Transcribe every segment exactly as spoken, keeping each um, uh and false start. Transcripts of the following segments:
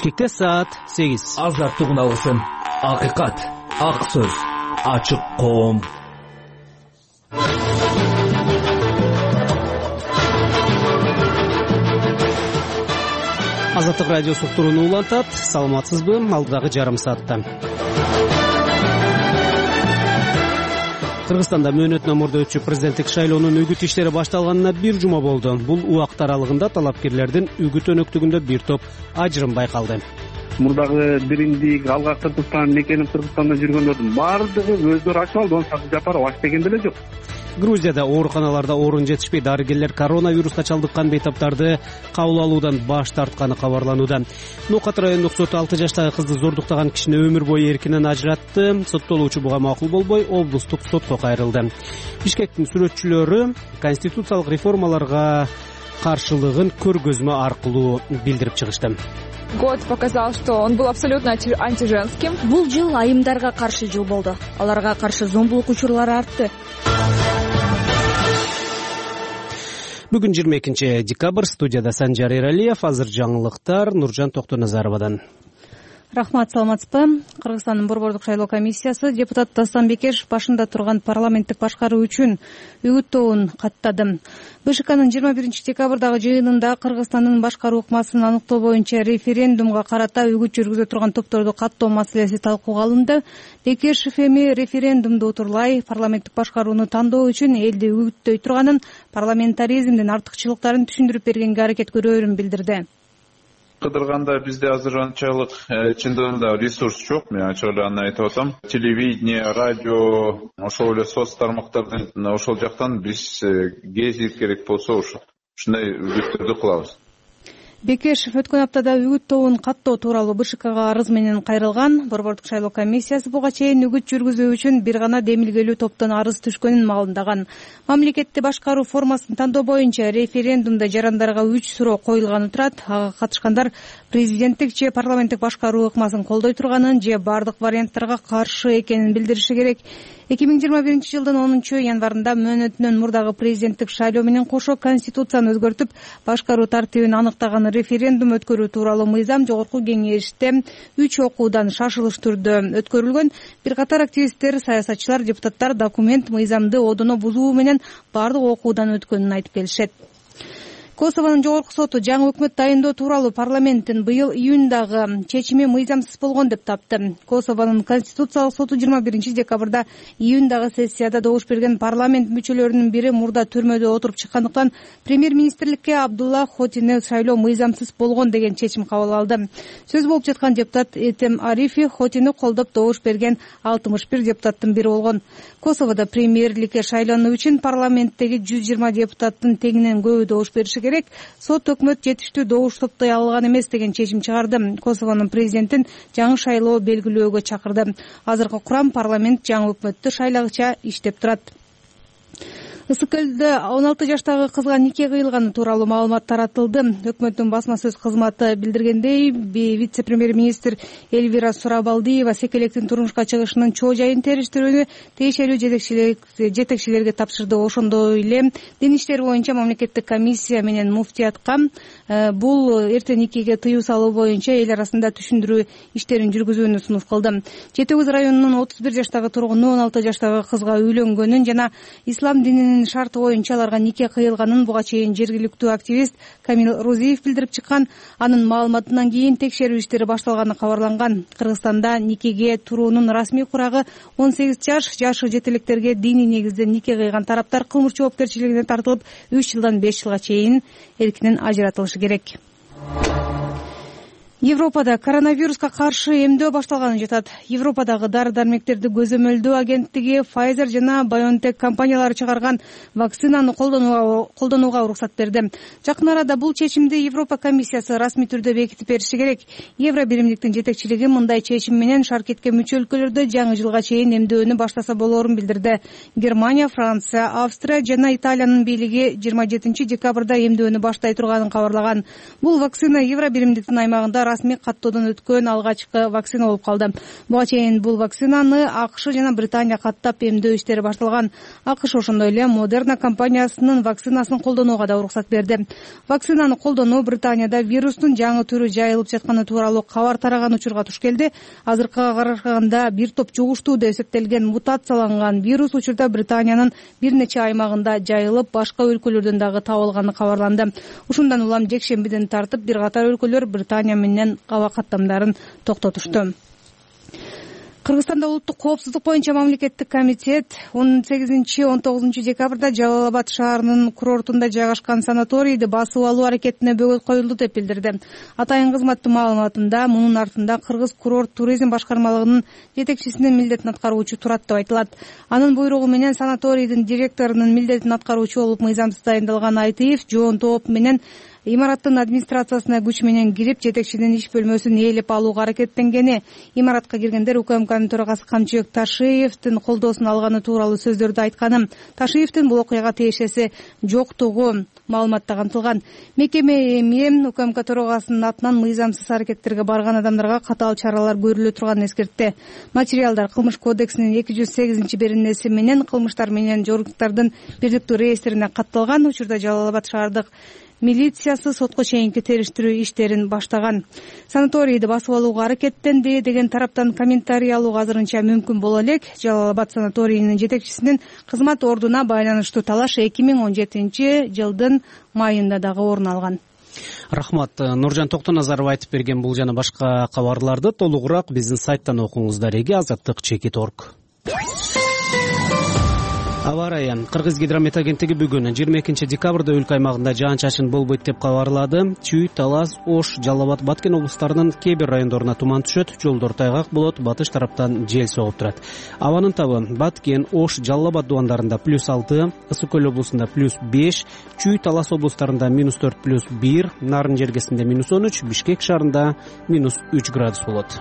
Бишкекте саат сегиз. Азаттыгын алгысың. Акыйкат, ак сөз, ачык коом. Азаттык радиосу уктурууну улантат. Саламатсызбы? Алдагы жарым саатта Кыргызстанда мөөнөтүнөн мурда өтчү президенттик шайлоонун үгүт иштери башталганына бир жума болду. Бул убакыт аралыгында талапкерлердин үгүт өнөктүгүндө бир топ ажырым байкалды. Мурдагы биримдик, алгак Кыргызстан, мекенип Кыргызстанда жүргөндөрдүн баардыгы өздөрү ачып алды, он жапар аш деген деле жок. Грузияда ооруканаларда орун жетишпей, дарыгерлер коронавируска чалдыккан бейтаптарды кабыл алуудан баш тартканы кабарланууда. Нукат райондук соту алты жаштагы кызды зордуктаган кишини өмүр бою эркинен ажыратты. Соттолуучу буга макул болбой, облустук сотко кайрылды. Бишкектин сүрөтчүлөрү конституциялык реформаларга каршылыгын көргөзмө аркылуу билдирип чыгышты. Год показал, что он был абсолютно антиженским. Бул жыл айымдарга каршы жыл болду. Аларга каршы зомбулук учурлары артты. Бүгүн жыйырма экинчи декабрь. Студияда Санжар Эралиев. Азыр жаңылыктар Нуржан Токтоназаровадан. Рахмат, саламатсызбы? Кыргызстандын борбордук шайлоо комиссиясы депутат Дастан Бекешев башында турган парламенттик башкаруу үчүн үгүттөөнү каттады. БШКнын жыйырма биринчи декабрдагы жыйынында Кыргызстандын башкаруу ыкмасын аныктоо боюнча референдумга карата үгүт жүргүзө турган топторду каттоо маселеси талкууга алынды. Бекешев эми референдумду утурлай парламенттик башкарууну тандоо үчүн элди үгүттөй турганын, парламентаризмдин артыкчылыктарын түшүндүрүп бергенге аракет көрөөрүн билдирди. Кыдырганда бизде азыр анчалык чындыгында ресурс жок. Мен ачык эле аны айтып атам. Телевидение, радио, ошол эле соц тармактардан ошол жактан биз гезит керек болсо ошо ушундай үгүттөрдү кылабыз. Бекешев өткөн аптада үгүттөөнү каттоо тууралуу БШКга арыз менен кайрылган. Борбордук шайлоо комиссиясы буга чейин үгүт жүргүзүү үчүн бир гана демилгелүү топтон арыз түшкөнүн маалымдаган. Мамлекетти башкаруу формасын тандоо боюнча референдумда жарандарга үч суроо коюлганы турат. Ага катышкандар президенттик же парламенттик башкаруу ыкмасын колдой турганын же бардык варианттарга каршы экенин билдириши керек. эки миң жыйырма биринчи жылдын онунчу январында мөөнөтүнөн мурдагы президенттик шайлоо менен кошо конституцияны өзгөртүп, башкаруу тартибин аныктаган референдум өткөрүү тууралуу мыйзам жогорку кеңеште үч окуудан шашылыш түрдө өткөрүлгөн. Бир катар активисттер, саясатчылар, депутаттар документ мыйзамды одоно бузуу менен бардык окуудан өткөнүн айтып келишет. Косовонун жогорку соту жаңы өкмөт дайындоо тууралуу парламенттин быйыл июндагы чечими мыйзамсыз болгон деп тапты. Косовонун конституциялык соту жыйырма биринчи декабрда июндагы сессияда добуш берген парламент мүчөлөрүнүн бири мурда түрмөдө отуруп чыккандыктан премьер-министрликке Абдулла Хотини шайлоо мыйзамсыз болгон деген чечим кабыл алды. Сөз болуп жаткан депутат Этем Арифи Хотини колдоп добуш берген алтымыш бир депутаттын бири болгон. Косоводо премьерликке шайлануу үчүн парламенттеги жүз жыйырма депутаттын тегинен көбү добуш бериши керек. Сот өкмөт жетиштүү добуш топтой алган эмес деген чечим чыгарды. Косовонун президентин жаңы шайлоо белгилөөгө чакырды. Азыркы курам парламент жаңы өкмөттү шайлагыча иштеп турат. Ысык көлдө он алты жаштагы кызга нике кыйылганы тууралуу маалымат таратылды. Өкмөттүн басма сөз кызматы билдиргендей, вице-премьер-министр Эльвира Сурабалдиева секелектин турмушка чыгышынын чоо жайын териштирүүнү тиешелүү жетекчилерге тапшырды. Ошондой эле дин иштери боюнча мамлекеттик комиссия менен муфтиятка бул эрте никеге тыюу салуу боюнча эл арасында түшүндүрүү иштерин жүргүзүүнү сунуш кылды. Жети Өгүз районунун отуз бир жаштагы тургуну он алты жаштагы кызга үйлөнгөнүн жана ислам дининин шарты боюнча аларга нике кыйылганын буга чейин жергиликтүү активист Камил Рузиев билдирип чыккан. Анын маалыматынан кийин текшерүү иштери башталганы кабарланган. Кыргызстанда никеге туруунун расмий курагы он сегиз жаш. Жашы жете электерге диний негизде нике кыйган тараптар кылмыш жоопкерчилигине тартылып, үч жылдан беш жылга чейин эркинен ажыратылышы керек. Европада коронавируска каршы эмдөө башталганы жатат. Европадагы дары-дармектерди көзөмөлдөө агенттиги Pfizer жана BioNTech компаниялары чыгарган вакцинаны колдонууга уруксат берди. Жакын арада бул чечимди Европа комиссиясы расмий түрдө бекитип бериши керек. Евро биримдиктин жетекчилиги мындай чечим менен шаркетке мүчө өлкөлөрдө жаңы жылга чейин эмдөөнү баштаса болоорун билдирди. Германия, Франция, Австрия жана Италиянын бийлиги жыйырма жетинчи декабрда эмдөөнү баштай турганын кабарлаган. Бул вакцина Евро биримдиктин аймагында расмий каттоодон өткөн алгачкы вакцина болуп калды. Буга чейин бул вакцинаны АКШ жана Британия каттап эмдөө иштери башталган. АКШ ошондой эле Moderna компаниясынын вакцинасын колдонууга да уруксат берди. Вакцинаны колдонуу Британияда вирустун жаңы түрү жайылып жатканы тууралуу кабар тараган учурга туш келди. Азыркыга караганда бир топ жугуштуу деп эсептелген мутацияланган вирус учурда Британиянын бир нече аймагында жайылып, башка өлкөлөрдөн дагы табылганы кабарланды. Ушундан улам жекшембиден тартып бир катар өлкөлөр Британия менен аба каттамдарын токтотушту. Кыргызстанда улуттук коопсуздук боюнча мамлекеттик комитет он сегизинчи он тогузунчу декабрда Жалал Абад шаарынын курортунда жайгашкан санаторийди басып алуу аракетине бөгөт коюлду деп билдирди. Атайын кызматтын маалыматында мунун артында Кыргыз курорт туризм башкармалыгынын жетекчисинин милдетин аткаруучу турат деп айтылат. Анын буйругу менен санаторийдин директорунун милдетин аткаруучу болуп мыйзамсыз дайындалган Айтиев жоон топ менен имараттын администрациясына күч менен кирип, жетекчинин иш бөлмөсүн ээлеп алууга аракеттенгени. Имаратка киргендер УКМКнын төрагасы Камчыбек Ташиевдин колдоосун алганы тууралуу сөздөрдү айтканы. Ташиевдин бул окуяга тиешеси жоктугу маалыматта камтылган. Мекеме эми УКМК төрагасынын атынан мыйзамсыз аракеттерге барган адамдарга катаал чаралар көрүлө турганын эскертти. Материалдар Кылмыш кодексинин эки жүз сегизинчи беренеси менен кылмыштар менен жоруктардын бирдиктүү реестрине катталган. Учурда Жалал Абад шаардык милициясы сотко чейинки териштирүү иштерин баштаган. Санаторийди басып алууга аракеттенди деген тараптан комментарий алууга азырынча мүмкүн боло элек. Жалал Абад санаторийинин жетекчисинин кызмат ордуна байланыштуу талаш эки миң он жетинчи жылдын майында дагы орун алган. Рахмат. Нуржан Токтоназаров айтып берген бул жана башка кабарларды толугураак биздин сайттан окуңуздар. Эги азаттык чекит орг. Аба ырайы. Кыргыз гидромет агенттиги бүгүн жыйырма экинчи декабрда өлкө аймагында жаан-чачын болбойт деп кабарлады. Чүй, Талас, Ош, Жалал Абад, Баткен облустарынын кээ бир райондоруна туман түшөт, жолдор тайгак болот, батыш тараптан жел согуп турат. Абанын табы Баткен, Ош, Жалал Абад дубандарында плюс алты, Ысык Көл облусунда плюс беш, Чүй, Талас облустарында минус төрт плюс бир, Нарын жергесинде минус он үч, Бишкек шаарында минус үч градус болот.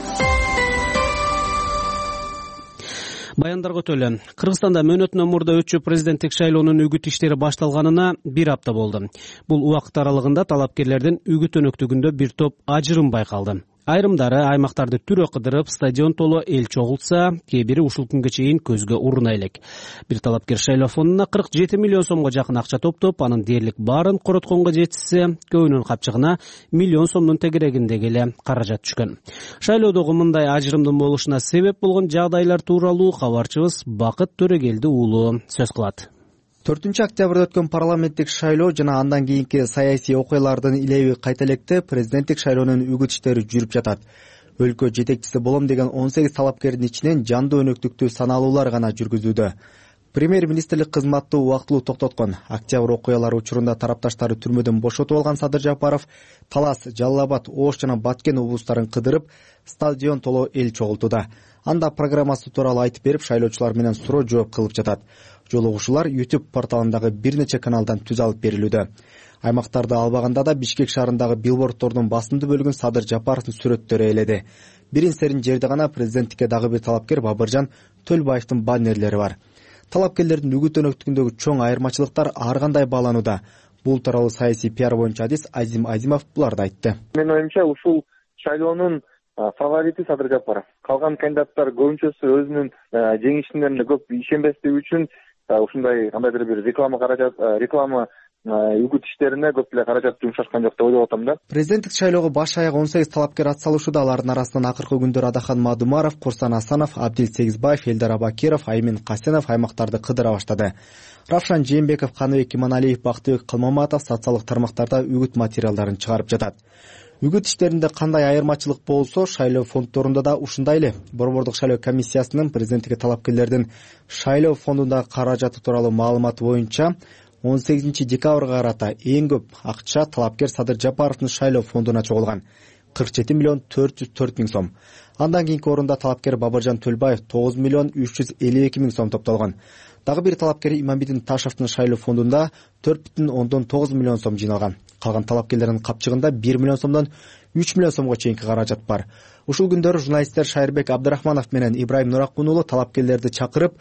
Баяндарга өтөлө. Кыргызстанда мөөнөтүнөн мурда өтчү президенттик шайлоонун үгүт иштери башталганына бир апта болду. Бул убакыт аралыгында талапкерлердин үгүт өнөктүгүндө бир топ ажырым байкалды. Айрымдары аймактарды түрө кыдырып, стадион толо эл чогултса, кээ бири ушул күнгө чейин көзгө уруна элек. Бир талапкер шайлоо фондуна кырк жети миллион сомго жакын акча топтоп, анын дээрлик баарын коротконго жеткизсе, көбүнүн капчыгына миллион сомдун тегерегиндеги эле каражат түшкөн. Шайлоодогу мындай ажырымдын болушуна себеп болгон жагдайлар тууралуу кабарчыбыз Бакыт Төрөгелди уулу сөз кылат. төртүнчү октябрда өткөн парламенттик шайлоо жана андан кийинки саясий окуялардын илеби кайта электе президенттик шайлоонун үгүт иштери жүрүп жатат. Өлкө жетекчиси болом деген он сегиз талапкердин ичинен жандуу өнөктүктүү саналуулар гана жүргүзүүдө. Премьер-министрлик кызматты убактылуу токтоткон. Октябрь окуялары учурунда тарапташтары түрмөдөн бошотуп алган Садыр Жапаров Талас, Жалал Абад, Ош жана Баткен облустарын кыдырып, стадион толо эл чогултууда. Анда программасы тууралуу айтып берип, шайлоочулар менен суроо жооп кылып жатат. Жолугушуулар YouTube порталындагы бир нече каналдан түз алып берилүүдө. Аймактарды албаганда да Бишкек шаарындагы билбордтордун басымдуу бөлүгүн Садыр Жапаровдун сүрөттөрү ээледи. Бирин серин жерде гана президенттикке дагы бир талапкер Бабыржан Төлбаевдин баннерлери бар. Талапкерлердин үгүт өнөктүгүндөгү чоң айырмачылыктар ар кандай бааланууда? Бул тууралуу саясий пиар боюнча адис Азим Азимов буларды айтты. Менин оюмча ушул шайлоонун фаворити Садыр Жапаров. Калган кандидаттар көбүнчөсү өзүнүн жеңишине көп ишенбестиги үчүн ушундай кандайдыр бир реклама каражат, реклама үгүт иштерине көп эле каражат жумшашкан жок деп ойлоп атам да. Президенттик шайлоого баш аяк он сегиз талапкер атсалышууда. Алардын арасынан акыркы күндөр Адахан Мадумаров, Курсан Асанов, Абдил Сегизбаев, Элдар Абакиров, Аймин Касенов аймактарды кыдыра баштады. Равшан Жээнбеков, Каныбек Иманалиев, Бактыбек Кылмаматов социалдык тармактарда үгүт материалдарын чыгарып жатат. Үгүт иштеринде кандай айырмачылык болсо, шайлоо фонддорунда да ушундай эле. Борбордук шайлоо комиссиясынын президенттикке талапкерлердин шайлоо фондундагы каражаты тууралуу маалыматы боюнча он сегизинчи декабрга карата эң көп акча талапкер Садыр Жапаровдун шайлоо фондуна чогулган кырк жети миллион төрт жүз төрт миң сом. Андан кийинки орунда талапкер Бабыржан Төлбаев тогуз миллион үч жүз элүү эки миң сом топтолгон. Дагы бир талапкер Иманбидин Ташевдин шайлоо фондунда төрт бүтүн ондон тогуз миллион сом жыйналган. Калган талапкерлердин капчыгында бир миллион сомдон үч миллион сомго чейинки каражат бар. Ушул күндөрү журналисттер Шайырбек Абдрахманов менен Ибраим Нуракун уулу талапкерлерди чакырып,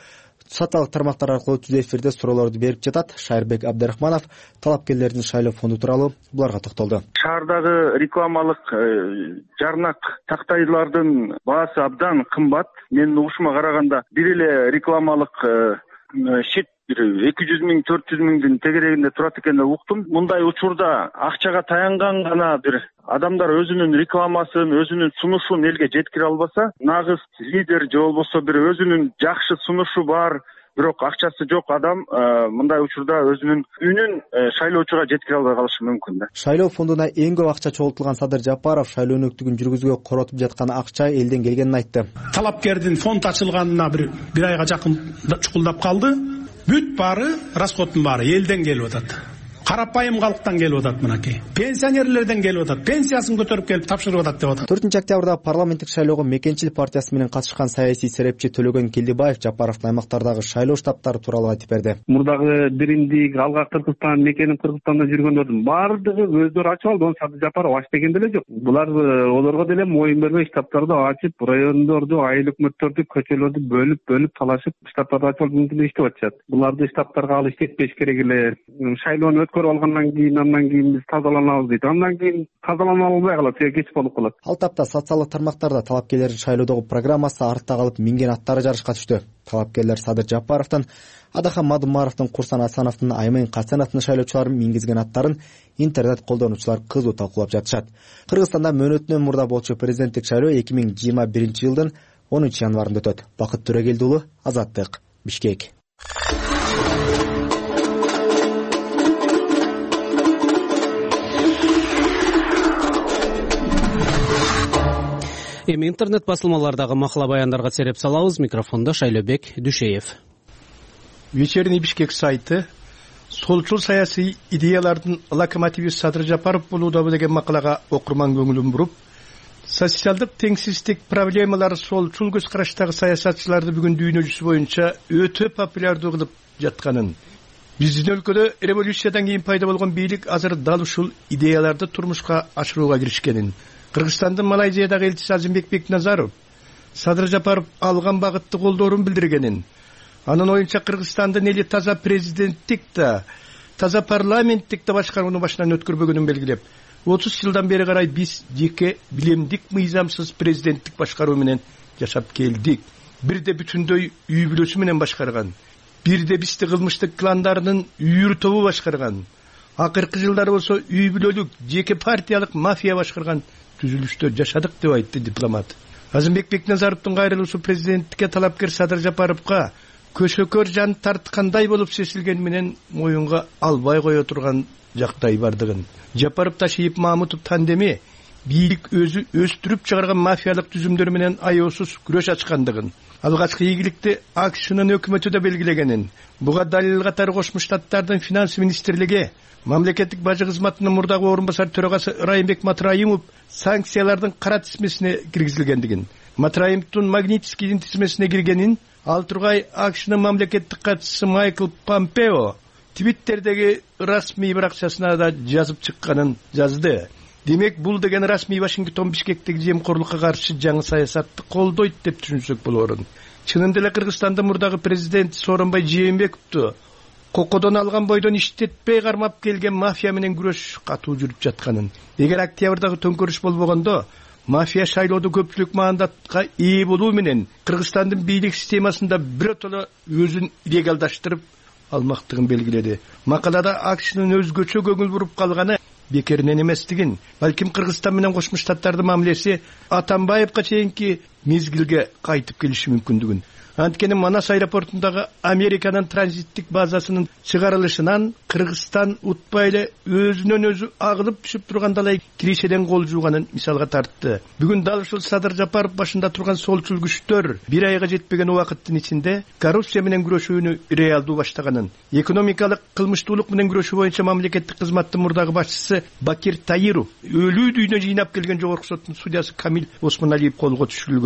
социалдык тармактар аркылуу түз эфирде суроолорду берип жатат. Шайырбек Абдрахманов талапкерлердин шайлоо фонду тууралуу буларга токтолду. Шаардагы рекламалык жарнак тактайлардын баасы абдан кымбат. Менин угушума караганда бир эле рекламалык шит бир эки жүз миң төрт жүз миңдин тегерегинде турат экен деп уктум. Мындай учурда акчага таянган гана бир адамдар өзүнүн рекламасын, өзүнүн сунушун элге жеткире албаса, нагыз лидер же болбосо бир өзүнүн жакшы сунушу бар, бирок акчасы жок адам мындай учурда өзүнүн үнүн шайлоочуга жеткире албай калышы мүмкүн да. Шайлоо фондуна эң көп акча чогултулган Садыр Жапаров шайлоо өнөктүгүн жүргүзүүгө коротуп жаткан акча элден келгенин айтты. Талапкердин фонд ачылганына бир бир айга жакын чукулдап калды. Бүт бары, расходтун бары элден келип атат. Карапайым калктан келип атат мынакей. Пенсионерлерден келип атат. Пенсиясын көтөрүп келип тапшырып атат деп атат. төртүнчү октябрда парламенттик шайлоого Мекенчил партиясы менен катышкан саясий серепчи Төлөгөн Келдибаев Жапаровдун аймактардагы шайлоо штабтары тууралуу айтып берди. Мурдагы Бириндик, Алга Кыргызстан, Мекеним Кыргызстанда жүргөндөрдүн баардыгы өздөрү ачып алды. Садыр Жапаров ачты деген деле жок. Булар олорго деле моюн бербей штабтарды ачып, райондорду, айыл өкмөттөрдү, көчөлөрдү бөлүп, бөлүп талашып, штабтарды ачып алып иштеп атышат. Буларды штабтарга алып иштетпеш керек эле. Шайлоону өткөрүп алгандан кийин андан кийин биз тазаланабыз дейт. Андан кийин тазалана албай калат, кеч болуп калат. Ал тапта социалдык тармактарда талапкерлердин шайлоодогу программасы артта калып минген аттары жарышка түштү. Талапкерлер Садыр Жапаровдун, Адахан Мадумаровдун, Курсан Асановдун, Аймын Касеновдун шайлоочуларын мингизген аттарын интернет колдонуучулар кызуу талкуулап жатышат. Кыргызстанда мөөнөтүнөн мурда болчу президенттик шайлоо эки миң жыйырма биринчи жылдын онунчу январында өтөт. Бакыт Төрөгелди уулу, Азаттык, Бишкек. Эми интернет басылмалардагы макала баяндарга сереп салабыз. Микрофондо Шайлообек Дүшеев. Вечерний Бишкек сайты солчул саясий идеялардын локомотиви Садыр Жапаров болууда деген макалага окурман көңүлүн буруп, социалдык теңсиздик проблемалары солчул көз караштагы саясатчыларды бүгүн дүйнө жүзү боюнча өтө популярдуу кылып жатканын, биздин өлкөдө революциядан кийин пайда болгон бийлик азыр дал ушул идеяларды турмушка ашырууга киришкенин, Кыргызстандын Малайзиядагы элчиси Азимбек Бекназаров Садыр Жапаров алган багытты колдоорун билдиргенин, анын оюнча Кыргызстандын эли таза президенттик да, таза парламенттик да башкарууну башынан өткөрбөгөнүн белгилеп, отуз жылдан бери карай биз жеке билемдик мыйзамсыз президенттик башкаруу менен жашап келдик. Бирде бүтүндөй үй бүлөсү менен башкарган, бирде бизди кылмыштык кландарынын үйүр тобу башкарган, акыркы жылдары болсо үй бүлөлүк жеке партиялык мафия башкарган түзүлүштө жашадык деп айтты дипломат. Азимбек Бекназаровдун кайрылуусу президенттикке талапкер Садыр Жапаровго көшөкөр жан тарткандай болуп сезилгени менен моюнга албай кое турган жактай бардыгын, Жапаров Ташиев Мамутов тандеми бийлик өзү өстүрүп чыгарган мафиялык түзүмдөр менен аеосуз күрөш ачкандыгын, алгачкы ийгиликти АКШнын өкмөтү да белгилегенин, буга далил катары Кошмо Штаттардын финанс министрлиги, мамлекеттик бажы кызматынын мурдагы орун басар төрагасы Райымбек Матраимов санкциялардын кара тизмесине киргизилгендигин, Матраимовдун Магнитскийдин тизмесине киргенин, ал тургай АКШнын мамлекеттик катчысы Майкл Помпео Твиттердеги расмий баракчасына да жазып чыкканын жазды. Демек, бул деген расмий Вашингтон Бишкектеги жемкорлукка каршы жаңы саясатты колдойт деп түшүнсөк болорун. Чынында эле Кыргызстандын мурдагы президент Сооронбай Жээнбековду кокодон алган бойдон иштетпей кармап келген мафия менен күрөш катуу жүрүп жатканын, эгер октябрдагы төңкөрүш болбогондо мафия шайлоодо көпчүлүк мандатка ээ болуу менен Кыргызстандын бийлик системасында биротоло өзүн легалдаштырып алмактыгын белгиледи. Макалада АКШнын өзгөчө көңүл буруп калганы бекеринен эместигин, балким Кыргызстан менен Кошмо Штаттардын мамилеси Атамбаевга чейинки мезгилге кайтып келиши мүмкүндүгүн. Анткени Манас аэропортундагы Американын транзиттик базасынын чыгарылышынан Кыргызстан утпай эле өзүнөн өзү агылып түшүп тургандалай киришеден кол жууганын мисалга тартты. Бүгүн дал ушул Садыр Жапаров башында турган солчул күчтөр бир айга жетпеген убакыттын ичинде коррупция менен күрөшүүнү реалдуу баштаганын, экономикалык кылмыштуулук менен күрөшүү боюнча мамлекеттик кызматтын мурдагы башчысы Бакир Таиров, өлүү дүйнө жыйнап келген жогорку соттун судьясы Камил Осмоналиев колго түшүрүлгөн.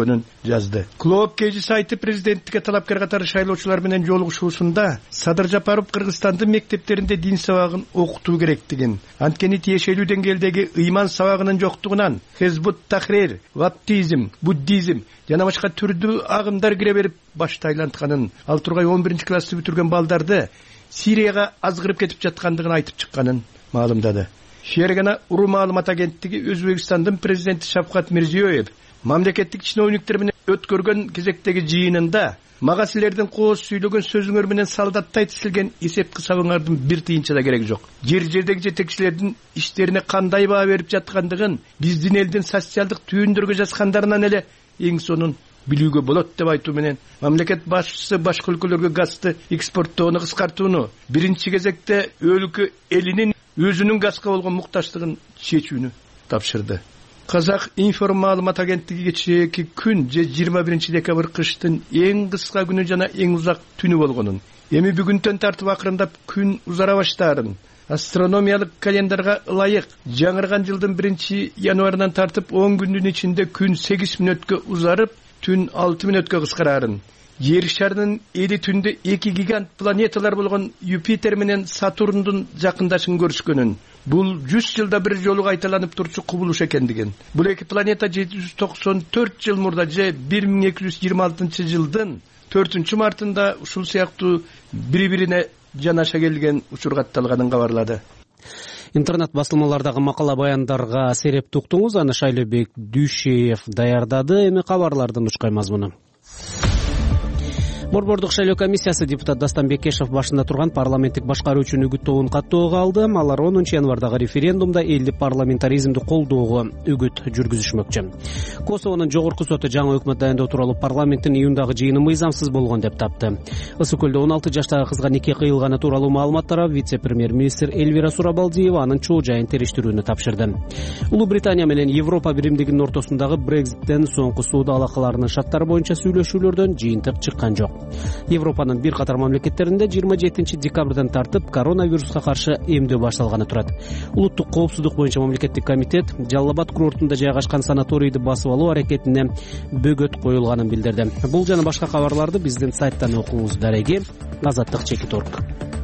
жүргөнүн жазды. Клоп кежи сайты президенттикке талапкер катары шайлоочулар менен жолугушуусунда Садыр Жапаров Кыргызстандын мектептеринде дин сабагын окутуу керектигин, анткени тиешелүү деңгээлдеги ыйман сабагынын жоктугунан Хизбут Тахрир, баптизм, буддизм жана башка түрдүү агымдар кире берип баш тайлантканын, ал тургай он биринчи классты бүтүргөн балдарды Сирияга азгырып кетип жаткандыгын айтып чыкканын маалымдады. Шергана уруу маалымат агенттиги Өзбекстандын президенти Шавкат Мирзиёев мамлекеттик чиновниктер менен өткөргөн кезектеги жыйынында мага силердин кооз сүйлөгөн сөзүңөр менен салдаттай тизилген эсеп кысабыңардын бир тыйынча да кереги жок. Жер жердеги жетекчилердин иштерине кандай баа берип жаткандыгын биздин элдин социалдык түйүндөргө жазгандарынан эле эң сонун билүүгө болот деп айтуу менен мамлекет башчысы башка өлкөлөргө газды экспорттоону кыскартууну, биринчи кезекте өлкө элинин өзүнүн газга болгон муктаждыгын чечүүнү тапшырды. Казак информ маалымат агенттиги кечээки күн же жыйырма биринчи декабрь кыштын эң кыска күнү жана эң узак түнү болгонун, эми бүгүнтөн тартып акырындап күн узара баштаарын, астрономиялык календарга ылайык жаңырган жылдын биринчи январынан тартып он күндүн ичинде күн сегиз мүнөткө узарып, түн алты мүнөткө кыскарарын, жер шарынын эли түндө эки гигант планеталар болгон Юпитер менен Сатурндун жакындашын көрүшкөнүн, бул жүз жылда бир жолу кайталанып турчу кубулуш экендигин, бул эки планета жети жүз токсон төрт жыл мурда же бир миң эки жүз жыйырма алтынчы жылдын төртүнчү мартында ушул сыяктуу бири-бирине жанаша келген учур катталганын кабарлады. Интернет басылмалардагы макала баяндарга сереп туктуңуз, аны Шайлобек Дүйшеев даярдады. Эми кабарлардын учкай мазмуну. Борбордук шайлоо комиссиясы депутат Дастан Бекешев башында турган парламенттик башкаруучунун үгүттөөгүн каттоого алды. Алар онунчу январдагы референдумда элдик парламентаризмди колдоого үгүт жүргүзүшмөкчү. Косовонун жогорку соту жаңы өкмөт дайындоо тууралуу парламенттин июндагы жыйыны мыйзамсыз болгон деп тапты. Ысык көлдө он алты жаштагы кызга нике кыйылганы тууралуу маалымат тарап, вице-премьер-министр Эльвира Сурабалдиева анын чоо жайын териштирүүнү тапшырды. Улуу Британия менен Европа биримдигинин ортосундагы Брекзиттен соңку соода алакаларынын шарттары боюнча сүйлөшүүлөрдөн жыйынтык чыккан жок. Европанын бир катар мамлекеттеринде жыйырма жетинчи декабрдан тартып коронавируска каршы эмдөө башталганы турат. Улуттук коопсуздук боюнча мамлекеттик комитет Жалал Абад курортунда жайгашкан санаторийди басып алуу аракетине бөгөт коюлганын билдирди. Бул жана башка кабарларды биздин сайттан окуңуз. Дареги Азаттык чекит орг.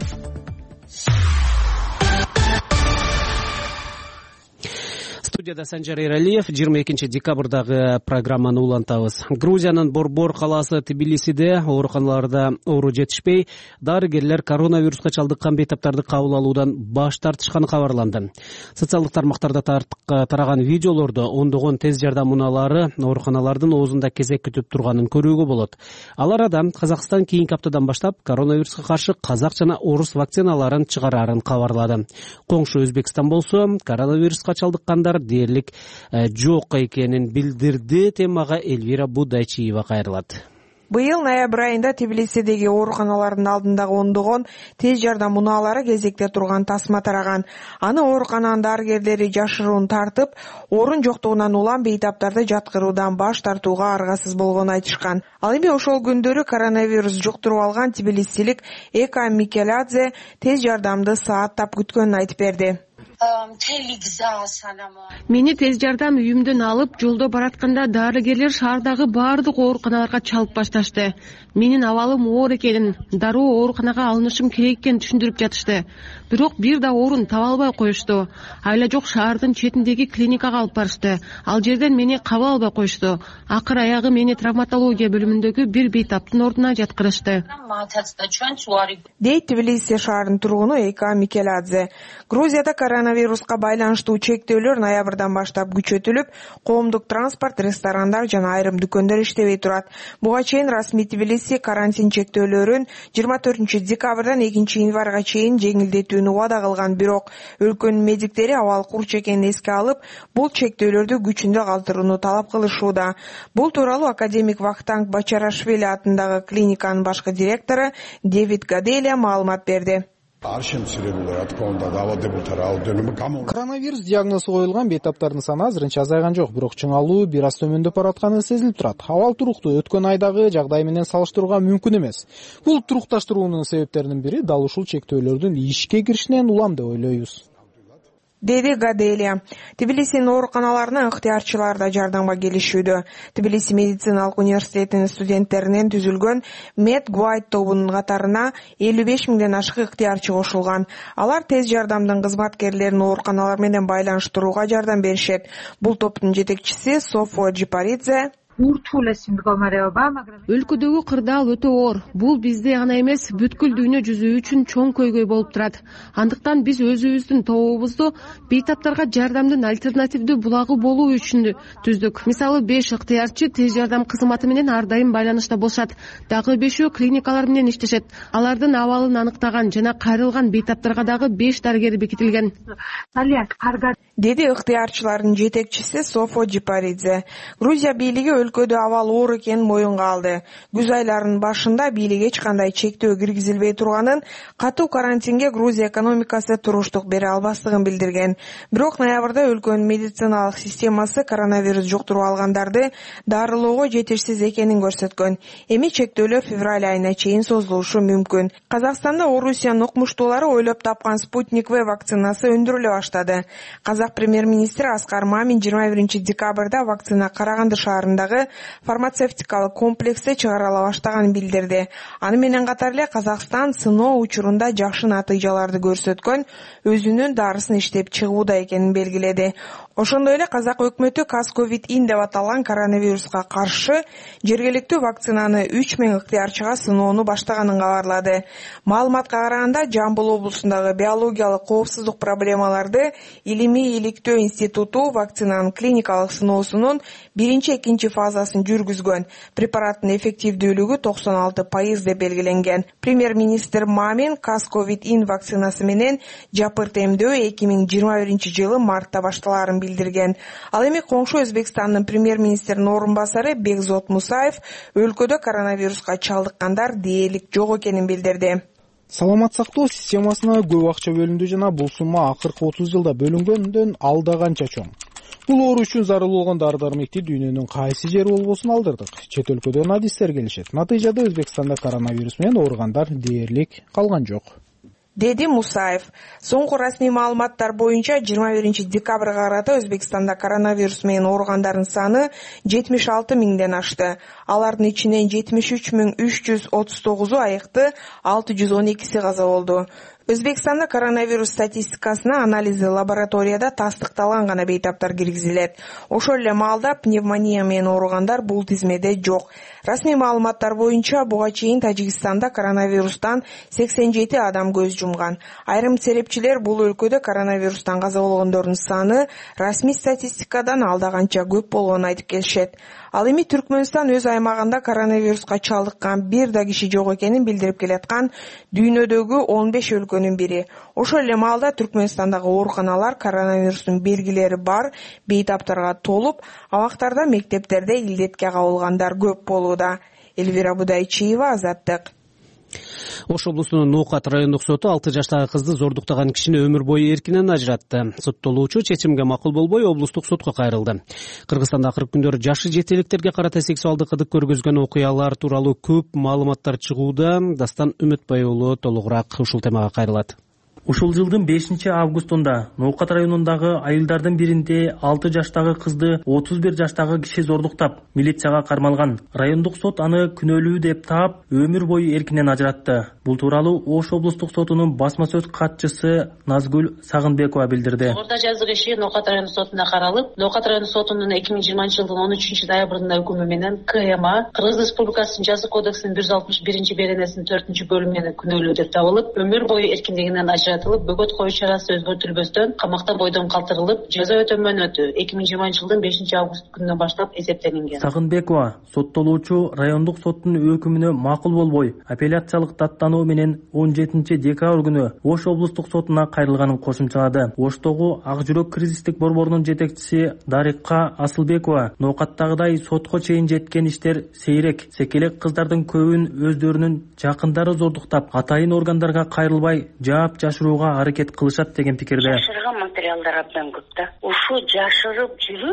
Студияда Санжар Эралиев. жыйырма экинчи декабрдагы программаны улантабыз. Грузиянын Борбор калаасы Тбилисиде ооруканаларда оору жетишпей, дарыгерлер коронавируска чалдыккан бейтаптарды кабыл алуудан баш тартышканы кабарланды. Социалдык тармактарда тараган видеолордо ондогон тез жардам муналары ооруканалардын оозунда кезек күтүп турганын көрүүгө болот. Алар адам Казакстан кийинки аптадан баштап коронавируска каршы казак жана орус вакциналарын чыгарарын кабарлады. Коңшу Өзбекстан болсо коронавируска чалдыккандар дээрлик жок экенин билдирди. Темага Эльвира Будайчиева кайрылат. Быйыл ноябрь айында Тбилисидеги ооруканалардын алдындагы ондогон тез жардам унаалары кезекте турган тасма тараган. Аны оорукананын дарыгерлери жашыруун тартып, орун жоктугунан улам бейтаптарды жаткыруудан баш тартууга аргасыз болгонун айтышкан. Ал эми ошол күндөрү коронавирус жуктуруп алган тбилисилик Эка Микеладзе тез жардамды сааттап күткөнүн айтып берди. Мени тез жардам үйүмдөн алып, жолдо баратканда дарыгерлер шаардагы баардык ооруканаларга чалып башташты. Менин абалым оор экенин, дароо ооруканага алынышым керек экенин түшүндүрүп жатышты. Бирок бир да орун таба албай коюшту. Айла жок шаардын четиндеги клиникага алып барышты. Ал жерден мени кабыл албай коюшту. Акыр аягы мени травматология бөлүмүндөгү бир бейтаптын ордуна жаткырышты. Дейт Тбилиси шаарынын тургуну Эка Микеладзе. Грузияда коронавируска байланыштуу чектөөлөр ноябрдан баштап күчөтүлүп, коомдук транспорт, ресторандар жана айрым дүкөндөр иштебей турат. Буга чейин расмий Тбилиси карантин чектөөлөрүн жыйырма төртүнчү декабрдан экинчи январга чейин жеңилдетүүнү убада кылган, бирок өлкөнүн медиктери абал курч экенин эске алып, бул чектөөлөрдү күчүндө калтырууну талап кылышууда. Бул тууралуу академик Вахтанг Бачарашвили атындагы клиниканын башкы директору Дэвид Гаделия маалымат берди. Коронавирус диагнозу коюлган бейтаптардын саны азырынча азайган жок, бирок чыңалуу бир аз төмөндөп баратканы сезилип турат. Абал туруктуу, өткөн айдагы жагдай менен салыштырууга мүмкүн эмес. Бул турукташтыруунун себептеринин бири дал ушул чектөөлөрдүн ишке киришинен улам деп ойлойбуз. деди Гаделия. Тбилисинин ооруканаларына ыктыярчылар да жардамга келишүүдө. Тбилиси медициналык университетинин студенттеринен түзүлгөн Медгуайд тобунун катарына элүү беш миңден ашык ыктыярчы кошулган. Алар тез жардамдын кызматкерлерин ооруканалар менен байланыштырууга жардам беришет. Бул топтун жетекчиси Софо Джипаридзе өлкөдөгү кырдаал өтө оор. Бул бизде гана эмес, бүткүл дүйнө жүзү үчүн чоң көйгөй болуп турат. Андыктан биз өзүбүздүн тобубузду бейтаптарга жардамдын альтернативдүү булагы болуу үчүн түздүк. Мисалы, беш ыктыярчы тез жардам кызматы менен ар дайым байланышта болушат. Дагы бешөө клиникалар менен иштешет. Алардын абалын аныктаган жана кайрылган бейтаптарга дагы беш дарыгер бекитилген, деди ыктыярчылардын жетекчиси Софо Джипаридзе. Грузия бийлиги өлкөдө абал оор экенин моюнга алды. Күз айларынын башында бийлик эч кандай чектөө киргизилбей турганын, катуу карантинге Грузия экономикасы туруштук бере албастыгын билдирген. Бирок ноябрда өлкөнүн медициналык системасы коронавирус жуктуруп алгандарды дарылоого жетишсиз экенин көрсөткөн. Эми чектөөлөр февраль айына чейин созулушу мүмкүн. Казакстанда Орусиянын укмуштуулары ойлоп тапкан Спутник В вакцинасы өндүрүлө баштады. Казак премьер-министри Аскар Мамин жыйырма биринчи декабрда вакцина Караганды шаарындагы фармацевтикалык комплексте чыгарыла баштаганын билдирди. Аны менен катар эле Казакстан сыноо учурунда жакшы натыйжаларды көрсөткөн өзүнүн дарысын иштеп чыгууда экенин белгиледи. Ошондой эле Казак өкмөтү Каз-ковид-ин деп аталган коронавируска каршы жергиликтүү вакцинаны үч миң ыктыярчыга сыноону баштаганын кабарлады. Маалыматка караганда, Жамбыл облусундагы биологиялык коопсуздук проблемаларды илимий иликтөө институту вакцинанын клиникалык сыноосунун биринчи экинчи фазасын жүргүзгөн. Препараттын эффективдүүлүгү токсон алты пайыз деп белгиленген. Премьер-министр Мамин Каз-ковид-ин вакцинасы менен жапырт эмдөө эки миң жыйырма биринчи жылы мартта башталарын билдирген. Ал эми коңшу Өзбекстандын премьер-министринин орун басары Бекзот Мусаев өлкөдө коронавируска чалдыккандар дээрлик жок экенин билдирди. Саламат сактоо системасына көп акча бөлүндү жана бул сумма акыркы отуз жылда бөлүнгөндөн алда канча чоң. Бул оору үчүн зарыл болгон дары-дармекти дүйнөнүн кайсы жери болбосун алдырдык. Чет өлкөдөн адистер келишет. Натыйжада Өзбекстанда коронавирус менен ооругандар дээрлик калган жок, деди Мусаев. Соңку расмий маалыматтар боюнча жыйырма биринчи декабрга карата Өзбекстанда коронавирус менен ооругандардын саны жетимиш алты миңден ашты. Алардын ичинен жетимиш үч миң үч жүз отуз тогузу айыкты, алты жүз он экиси каза болду. Өзбекстанда коронавирус статистикасына анализи лабораторияда тастыкталган гана бейтаптар киргизилет. Ошол эле маалда пневмония менен ооругандар бул тизмеде жок. Расмий маалыматтар боюнча буга чейин Тажикстанда коронавирустан сексен жети адам көз жумган. Айрым серепчилер бул өлкөдө коронавирустан каза болгондордун саны расмий статистикадан алда канча көп болгонун айтып келишет. Ал эми Түркмөнстан өз аймагында коронавируска чалдыккан бир да киши жок экенин билдирип келаткан дүйнөдөгү он беш өлкөнүн бири. Ошол эле маалда Түркмөнстандагы ооруканалар коронавирустун белгилери бар бейтаптарга толуп, абактарда, мектептерде илдетке кабылгандар көп болууда. Элвира Будайчиева, Азаттык. Ош облусунун Ноокат райондук соту алты жаштагы кызды зордуктаган кишини өмүр бою эркинен ажыратты. Соттолуучу чечимге макул болбой облустук сотко кайрылды. Кыргызстанда акыркы күндөрү жашы жете электерге карата сексуалдык кызык көргөзгөн окуялар тууралуу көп маалыматтар чыгууда. Дастан Үмүтбай уулу толугураак ушул темага кайрылат. Ушул жылдын бешинчи августунда Ноокат районундагы айылдардын биринде алты жаштагы кызды отуз бир жаштагы киши зордуктап, милицияга кармалган. Райондук сот аны күнөөлүү деп таап, өмүр бою эркинен ажыратты. Бул тууралуу Ош облустук сотунун басма сөз катчысы Назгүл Сагынбекова билдирди. Орто жаздык иши Ноокат райондук сотуна каралып, Ноокат райондук сотунун эки миң жыйырманчы жылдын он үчүнчү ноябрында өкүмү менен КМА Кыргыз Республикасынын жаза кодексинин бир жүз алтымыш биринчи беренесинин төртүнчү бөлүмү менен күнөөлүү деп табылып, өмүр бою эркиндигинен ажыратылып, бөгөт коюу чарасы өзгөртүлбөстөн камакта бойдон калтырылып, жаза өтөө мөөнөтү эки миң жыйырманчы жылдын бешинчи август күнүнөн баштап эсептелинген. Сагынбекова соттолуучу райондук соттун өкүмүнө макул болбой, апелляциялык даттануу менен он жетинчи декабрь күнү Ош облустук сотуна кайрылганын кошумчалады. Оштогу Ак жүрөк кризистик борборунун жетекчиси Дарыкка Асылбекова Ноокаттагыдай сотко чейин жеткен иштер сейрек, секелек кыздардын көбүн өздөрүнүн жакындары зордуктап, атайын органдарга кайрылбай жаап жашырууга аракет кылышат деген пикирде. Жашырган материалдар абдан көп да. Ушу жашырып жүрүп,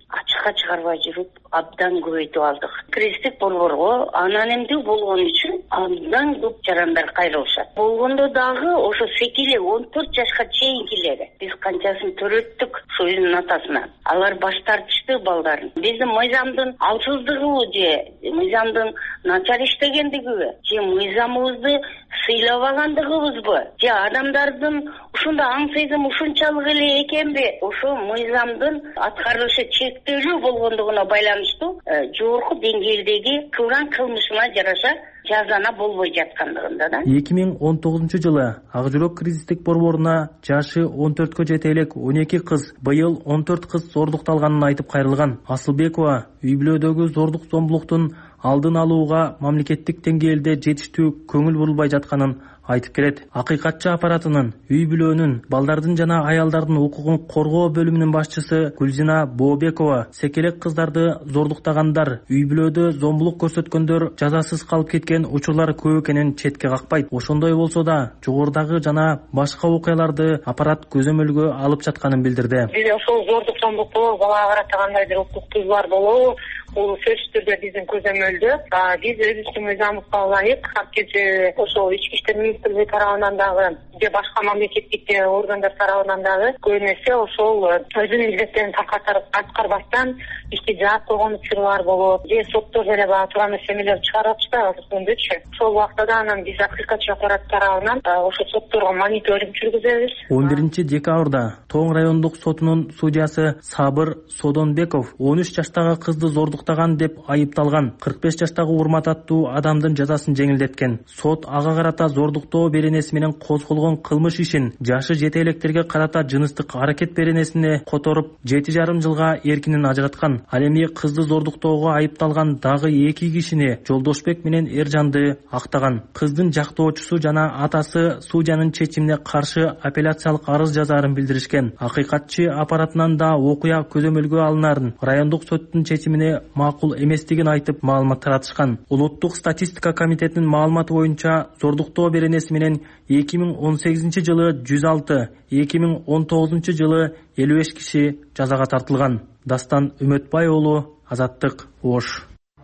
ачыкка чыгарбай жүрүп абдан көбөйтүп алдык. Кресттик борборго анан эмдүү болгон үчүн абдан көп жарандар кайрылышат. Болгондо дагы ошо секиле он төрт жашка чейинкилери биз канчасын төрөттүк ушу өзүнүн атасына. Алар баш тартышты балдарын. Биздин мыйзамдын алсыздыгыбы же мыйзамдын начар иштегендигиби же мыйзамыбызды сыйлабагандыгыбызбы же адамдардын ушунда аң сезим ушунчалык эле экенби, ошо мыйзамдын аткарылышы чектелүү болгондугуна байланыштуу жогорку деңгээлдеги кылган кылмышына жараша жазана болбой жаткандыгында да. эки миң он тогузунчу жылы Ак жүрөк кризистик борборуна жашы он төрткө жете элек он эки кыз, быйыл он төрт кыз зордукталганын айтып кайрылган. Асылбекова үй бүлөдөгү зордук зомбулуктун алдын алууга мамлекеттик деңгээлде жетиштүү көңүл бурулбай жатканын айтып келет. Акыйкатчы аппаратынын үй бүлөнүн, балдардын жана аялдардын укугун коргоо бөлүмүнүн башчысы Гүлзина Бообекова секелек кыздарды зордуктагандар, үй бүлөдө зомбулук көрсөткөндөр жазасыз калып кеткен учурлар көп экенин четке какпайт. Ошондой болсо да жогорудагы жана башка окуяларды аппарат көзөмөлгө алып жатканын билдирди. Биз ошол зордук зомбулукту балага караткандайдыр укук тузуулар болобу? Бул сөзсүз түрдө биздин көзөмөлдө. Биз өзүбүздүн мыйзамыбызга ылайык кечээ ошол ички иштер министрлиги тарабынан дагы же башка мамлекеттик органдар тарабынан дагы көп нерсе ошол өзүнүн милдеттерин аткарбастан ишти жаап койгон учурлар болот. Же соттор деле баа турган нерселер чыгарып атышпайбы? Ошол убакта да анан биз акыйкатчы аппарат тарабынан ошо сотторго мониторинг жүргүзөбүз. он биринчи декабрда Тоң райондук сотунун судьясы Сабыр Содонбеков он үч жаштагы кызды зордуктаган деп айыпталган кырк беш жаштагы Урмат аттуу адамдын жазасын жеңилдеткен. Сот ага карата зордуктоо беренеси менен козголгон кылмыш ишин жашы жете электерге карата жыныстык аракет беренесине которуп жети жарым жылга эркинен ажыраткан. Ал эми кызды зордуктоого айыпталган дагы эки кишини Жолдошбек менен Эржанды актаган. Кыздын жактоочусу жана атасы судьянын чечимине каршы апелляциялык арыз жазаарын билдиришкен. Акыйкатчы аппаратынан да окуя көзөмөлгө алынарын, райондук соттун чечимине макул эместигин айтып маалымат таратышкан. Улуттук статистика комитетинин маалыматы боюнча зордуктоо беренеси менен эки миң он сегизинчи жылы жүз алты, эки миң он тогузунчу жылы элүү беш киши жазага тартылган. Дастан Үмөтбай уулу, Азаттык, Ош.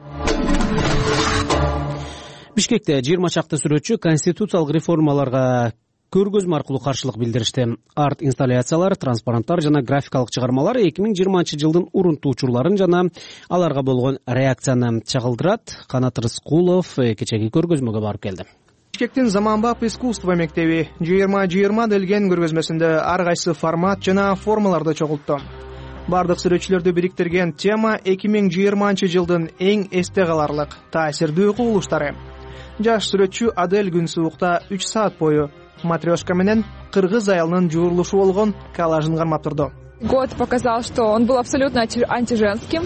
Бишкекте жыйырма чакты сүрөтчү конституциялык реформаларга көргөзмө аркылуу каршылык билдиришти. Арт инсталляциялар, транспаранттар жана графикалык чыгармалар эки миң жыйырманчы жылдын урунтуу учурларын жана аларга болгон реакцияны чагылдырат. Канат Рыскулов кечеги көргөзмөгө барып келди. Бишкектин Заманбап искусство мектеби жыйырма жыйырма делген көргөзмөсүндө ар кайсы формат жана формаларды чогултту. Бардык сүрөтчүлөрдү бириктирген тема эки миң жыйырманчы жылдын эң эсте каларлык таасирдүү кубулуштары. Жаш сүрөтчү Адель Күнсуукта үч саат бою матрешка менен кыргыз аялынын жуурулушу болгон коллажын кармап турду. Год показал, что он был абсолютно антиженским.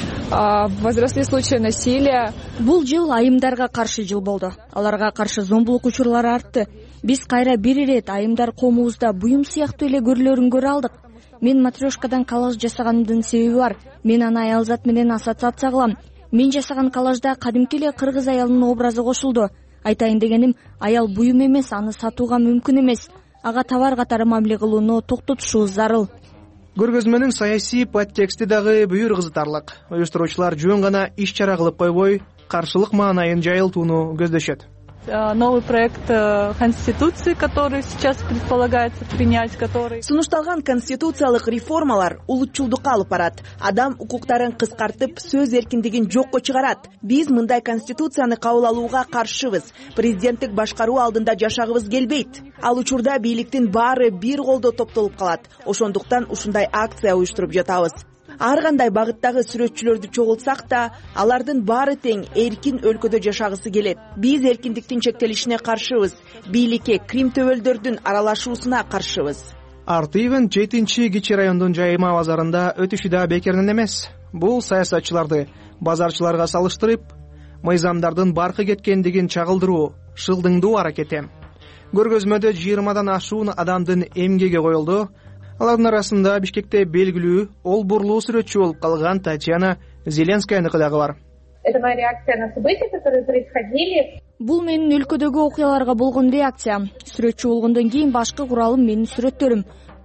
Возросли случаи насилия. Бул жыл айымдарга каршы жыл болду. Аларга каршы зомбулук учурлары артты. Биз кайра бир ирет айымдар коомубузда буюм сыяктуу эле көрүлөрүн көрө алдык. Мен матрешкадан коллаж жасаганымдын себеби бар. Мен аны аялзат менен ассоциация кылам. Мен жасаган коллажда кадимки эле кыргыз аялынын образы кошулду. Айтайын дегеним, аял буюм эмес, аны сатууга мүмкүн эмес. Ага товар катары мамиле кылууну токтотушубуз зарыл. Көргөзмөнүн саясий подтексти дагы бүйүр кызытарлык. Уюштуруучулар жөн гана иш чара кылып койбой, каршылык маанайын жайылтууну көздөшөт. Новый проект Конституции, который сейчас предполагается принять, который... Сунушталган конституциялык реформалар улутчулдукка алып барат. Адам укуктарын кыскартып, сөз эркиндигин жокко чыгарат. Биз мындай конституцияны кабыл алууга каршыбыз. Президенттик башкаруу алдында жашагыбыз келбейт. Ал учурда бийликтин баары бир колдо топтолуп калат. Ошондуктан ушундай акция уюштуруп жатабыз. Ар кандай багыттагы сүрөтчүлөрдү чогултсак да, алардын баары тең эркин өлкөдө жашагысы келет. Биз эркиндиктин чектелишине каршыбыз. Бийликке, Крим төбөлдөрдүн аралашуусуна каршыбыз. Артивен жетинчи кичи райондун жайма базарында өтүшү да бекеринен эмес. Бул саясатчыларды базарчыларга салыштырып, мыйзамдардын баркы кеткендигин чагылдыруу шылдыңдуу аракети. Көргөзмөдө жыйырмадан ашуун адамдын эмгеги коюлду. Алардын арасында Бишкекте белгилүү олбурлуу сүрөтчү болуп калган Татьяна Зеленскаяныкы дагы бар. Это моя реакция на события, которые происходили. Бул менин өлкөдөгү окуяларга болгон реакциям. Сүрөтчү болгондон кийин башкы куралым менин сүрөттөрүм.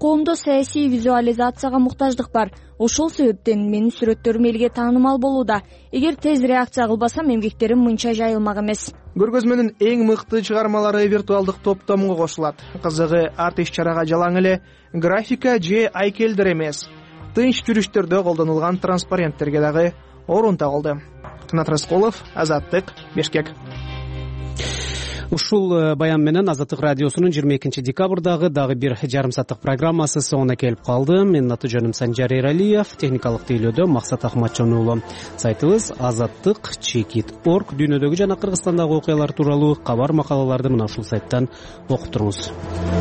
коомдо саясий визуализацияга муктаждык бар. Ошол себептен менин сүрөттөрүм элге таанымал болууда. Эгер тез реакция кылбасам, эмгектерим мынча жайылмак эмес. Көргөзмөнүн эң мыкты чыгармалары виртуалдык топтомго кошулат. Кызыгы арт иш-чарага жалаң эле графика же айкелдер эмес, тынч жүрүштөрдө колдонулган транспаренттерге дагы орун табылды. Тынат Рыскулов, Азаттык, Бишкек. Ушул баян менен Азаттык радиосунун жыйырма экинчи декабрдагы дагы бир жарым сааттык программасы соңуна келип калды. Менин аты жөнүм Санжар Эралиев, техникалык тейлөөдө Максат Ахматжон уулу. Сайтыбыз азаттык чекит точка орг. Дүйнөдөгү жана Кыргызстандагы окуялар тууралуу кабар макалаларды мына ушул сайттан окуп туруңуз.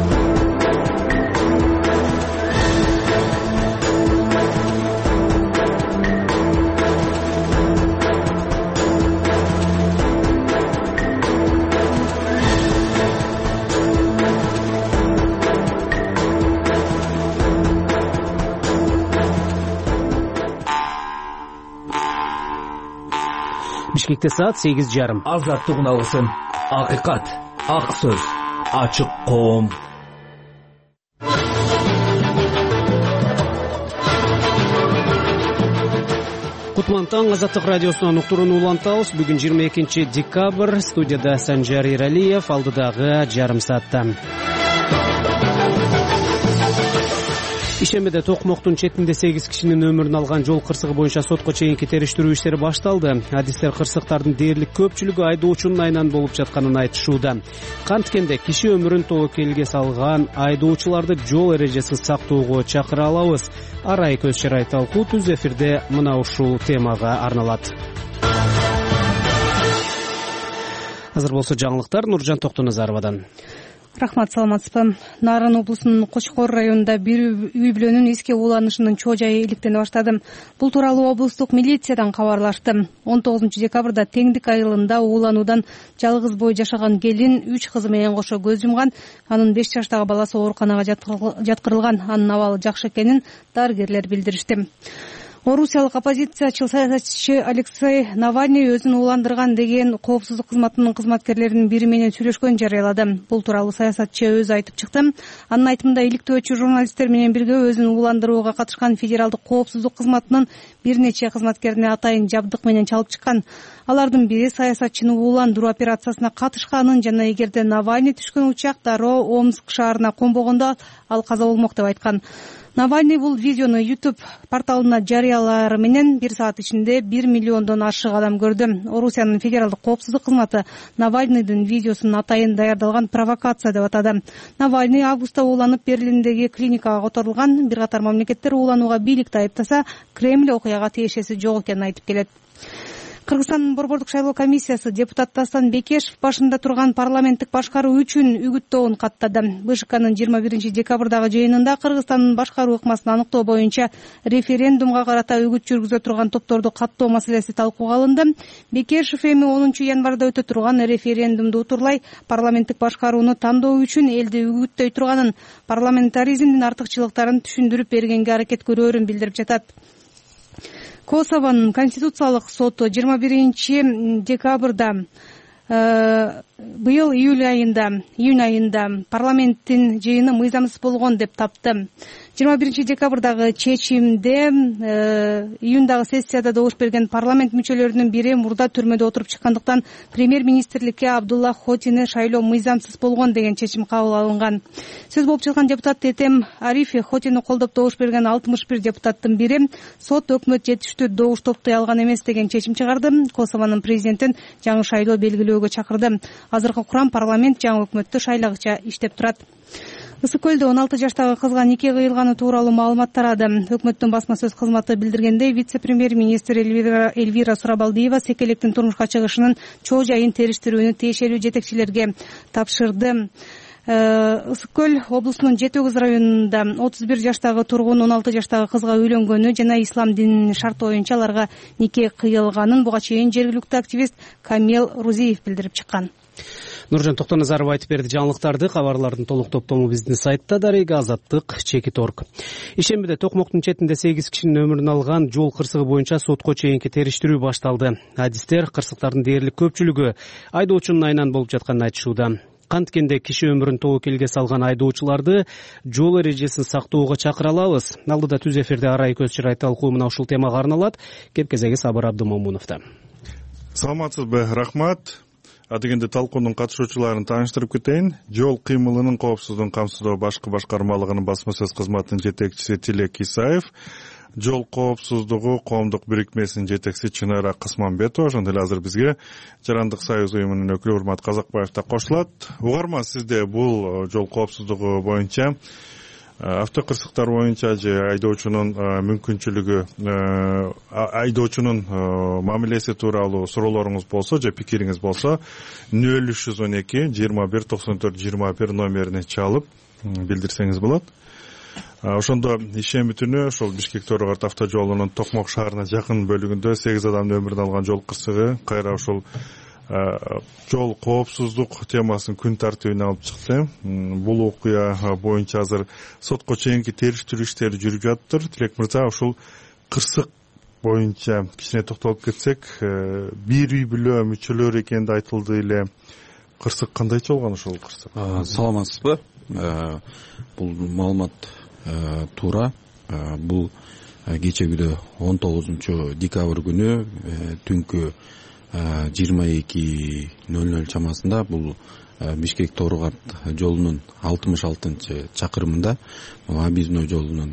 Бишкекте саат сегиз жарым. Азаттык уналысын. Акыйкат, ак сөз, ачык коом. Кутман таң, Азаттык радиосунан уктурууну улантабыз. Бүгүн жыйырма экинчи декабрь, студияда Санжар Эралиев, алдыдагы жарым саатта. Ишембиде Токмоктун четинде сегиз кишинин өмүрүн алган жол кырсыгы боюнча сотко чейинки териштирүү иштери башталды. Адистер кырсыктардын дээрлик көпчүлүгү айдоочунун айынан болуп жатканын айтышууда. Канткенде киши өмүрүн тобокелге салган айдоочуларды жол эрежесин сактоого чакыра алабыз. Арай көз чарай талкуу түз эфирде мына ушул темага арналат. Азыр болсо жаңылыктар Нуржан Токтоназаровадан. Рахмат, саламатсызбы. Нарын облусунун Кочкор районунда бир үй бүлөнүн эске ууланышынын чоо жайы иликтене баштады. Бул тууралуу облустук милициядан кабарлашты. он тогузунчу декабрда Теңдик айылында уулануудан жалгыз бой жашаган келин үч кызы менен кошо көз жумган. Анын беш жаштагы баласы ооруканага жаткырылган. Анын абалы жакшы экенин дарыгерлер билдиришти. Орусиялык оппозициячыл саясатчы Алексей Навальный өзүн ууландырган деген коопсуздук кызматынын кызматкерлеринин бири менен сүйлөшкөнүн жарыялады. Бул тууралуу саясатчы өзү айтып чыкты. Анын айтымында иликтөөчү журналисттер менен бирге өзүн ууландырууга катышкан федералдык коопсуздук кызматынын бир нече кызматкерине атайын жабдык менен чалып чыккан. Алардын бири саясатчыны ууландыруу операциясына катышканын жана эгерде Навальный түшкөн учак дароо Омск шаарына конбогондо ал каза болмок деп айткан. Навальный бул видеону YouTube порталына жарыялары менен бир саат ичинде бир миллиондон ашык адам көрдү. Орусиянын федералдык коопсуздук кызматы Навальныйдын видеосун атайын даярдалган провокация деп атады. Навальный августта ууланып Берлиндеги клиникага которулган. Бир катар мамлекеттер ууланууга бийликти айыптаса, Кремль окуяга тиешеси жок экенин айтып келет. Кыргызстандын борбордук шайлоо комиссиясы депутат Дастан Бекешев башында турган парламенттик башкаруу үчүн үгүттөөнү каттады. БШКнын жыйырма биринчи декабрдагы жыйынында Кыргызстандын башкаруу ыкмасын аныктоо боюнча референдумга карата үгүт жүргүзө турган топторду каттоо маселеси талкууга алынды. Бекешев эми онунчу январда өтө турган референдумду утурлай парламенттик башкарууну тандоо үчүн элди үгүттөй турганын, парламентаризмдин артыкчылыктарын түшүндүрүп бергенге аракет көрөөрүн билдирип жатат. Косовонун конституциялык соту жыйырма биринчи декабрда быйыл июль айында июнь айында парламенттин жыйыны мыйзамсыз болгон деп тапты. жыйырма биринчи декабрдагы чечимде июндагы сессияда добуш берген парламент мүчөлөрүнүн бири мурда түрмөдө отуруп чыккандыктан премьер-министрликке Абдулла Хотини шайлоо мыйзамсыз болгон деген чечим кабыл алынган. Сөз болуп жаткан депутат Этем Арифи Хотини колдоп добуш берген алтымыш бир депутаттын бири сот өкмөт жетиштүү добуш топтой алган эмес деген чечим чыгарды. Косовонун президентин жаңы шайлоо белгилөөгө чакырды. Азыркы курам парламент жаңы өкмөттү шайлагыча иштеп турат. Ысык көлдө он алты жаштагы кызга нике кыйылганы тууралуу маалымат тарады. Өкмөттүн басма сөз кызматы билдиргендей, вице-премьер-министр Эльвира, Эльвира Сурабалдиева Секелектин турмушка чыгышынын чоо жайын териштирүүнү тиешелүү жетекчилерге тапшырды. Ысык көл облусунун Жети Өгүз районунда отуз бир жаштагы тургун он алты жаштагы кызга үйлөнгөнү жана ислам дининин шарты боюнча аларга нике кыйылганын буга чейин жергиликтүү активист Камел Рузиев билдирип чыккан. Нуржан Токтоназаров айтып берди жаңылыктарды. Кабарлардын толук топтому биздин сайтта дареги азаттык чекит точка орг. Ишембиде Токмоктун четинде сегиз кишинин өмүрүн алган жол кырсыгы боюнча сотко чейинки териштирүү башталды. Адистер кырсыктардын дээрлик көпчүлүгү айдоочунун айынан болуп жатканын айтышууда. канткенде киши өмүрүн тобокелге салган айдоочуларды жол эрежесин сактоого чакыра алабыз. Алдыда түз эфирде арай көз чырай талкуу мына ушул темага арналат. Кеп кезеги Сабыр Абдымомуновдо. Саламатсызбы, рахмат. Адегенде талкуунун катышуучуларын тааныштырып кетейин. Жол кыймылынын коопсуздугун камсыздоо башкы башкармалыгынын басма сөз кызматынын жетекчиси Тилек Исаев, жол коопсуздугу коомдук бирикмесинин жетекчиси Чынара Кысманбетова, ошондой эле азыр бизге Жарандык союз уюмунун өкүлү Урмат Казакбаев да кошулат. Угарман, сизде бул жол коопсуздугу боюнча, автокырсыктар боюнча же айдоочунун мүмкүнчүлүгү, айдоочунун мамилеси тууралуу суроолоруңуз болсо же пикириңиз болсо нөл үч жүз он эки жыйырма бир токсон төрт жыйырма бир номерине чалып билдирсеңиз болот. Ошондо ишемби түнү ошол Бишкек Торогорт автожолунун Токмок шаарына жакын бөлүгүндө сегиз адамдын өмүрүн алган жол кырсыгы кайра ошол жол коопсуздук темасын күн тартибине алып чыкты. Бул окуя боюнча азыр сотко чейинки териштирүү иштери жүрүп жатыр. Тилек мырза, ушул кырсык боюнча кичине токтолуп кетсек, бир үй бүлө мүчөлөрү экени айтылды эле. Кырсык кандайча болгон ошол кырсык? Саламатсызбы? Бул маалымат туура. Бул кечеги он тогузунчу декабрь күнү түнкү жыйырма эки нөл нөл чамасында бул Бишкек Торогорт жолунун алтымыш алтынчы чакырымында, объездной жолунун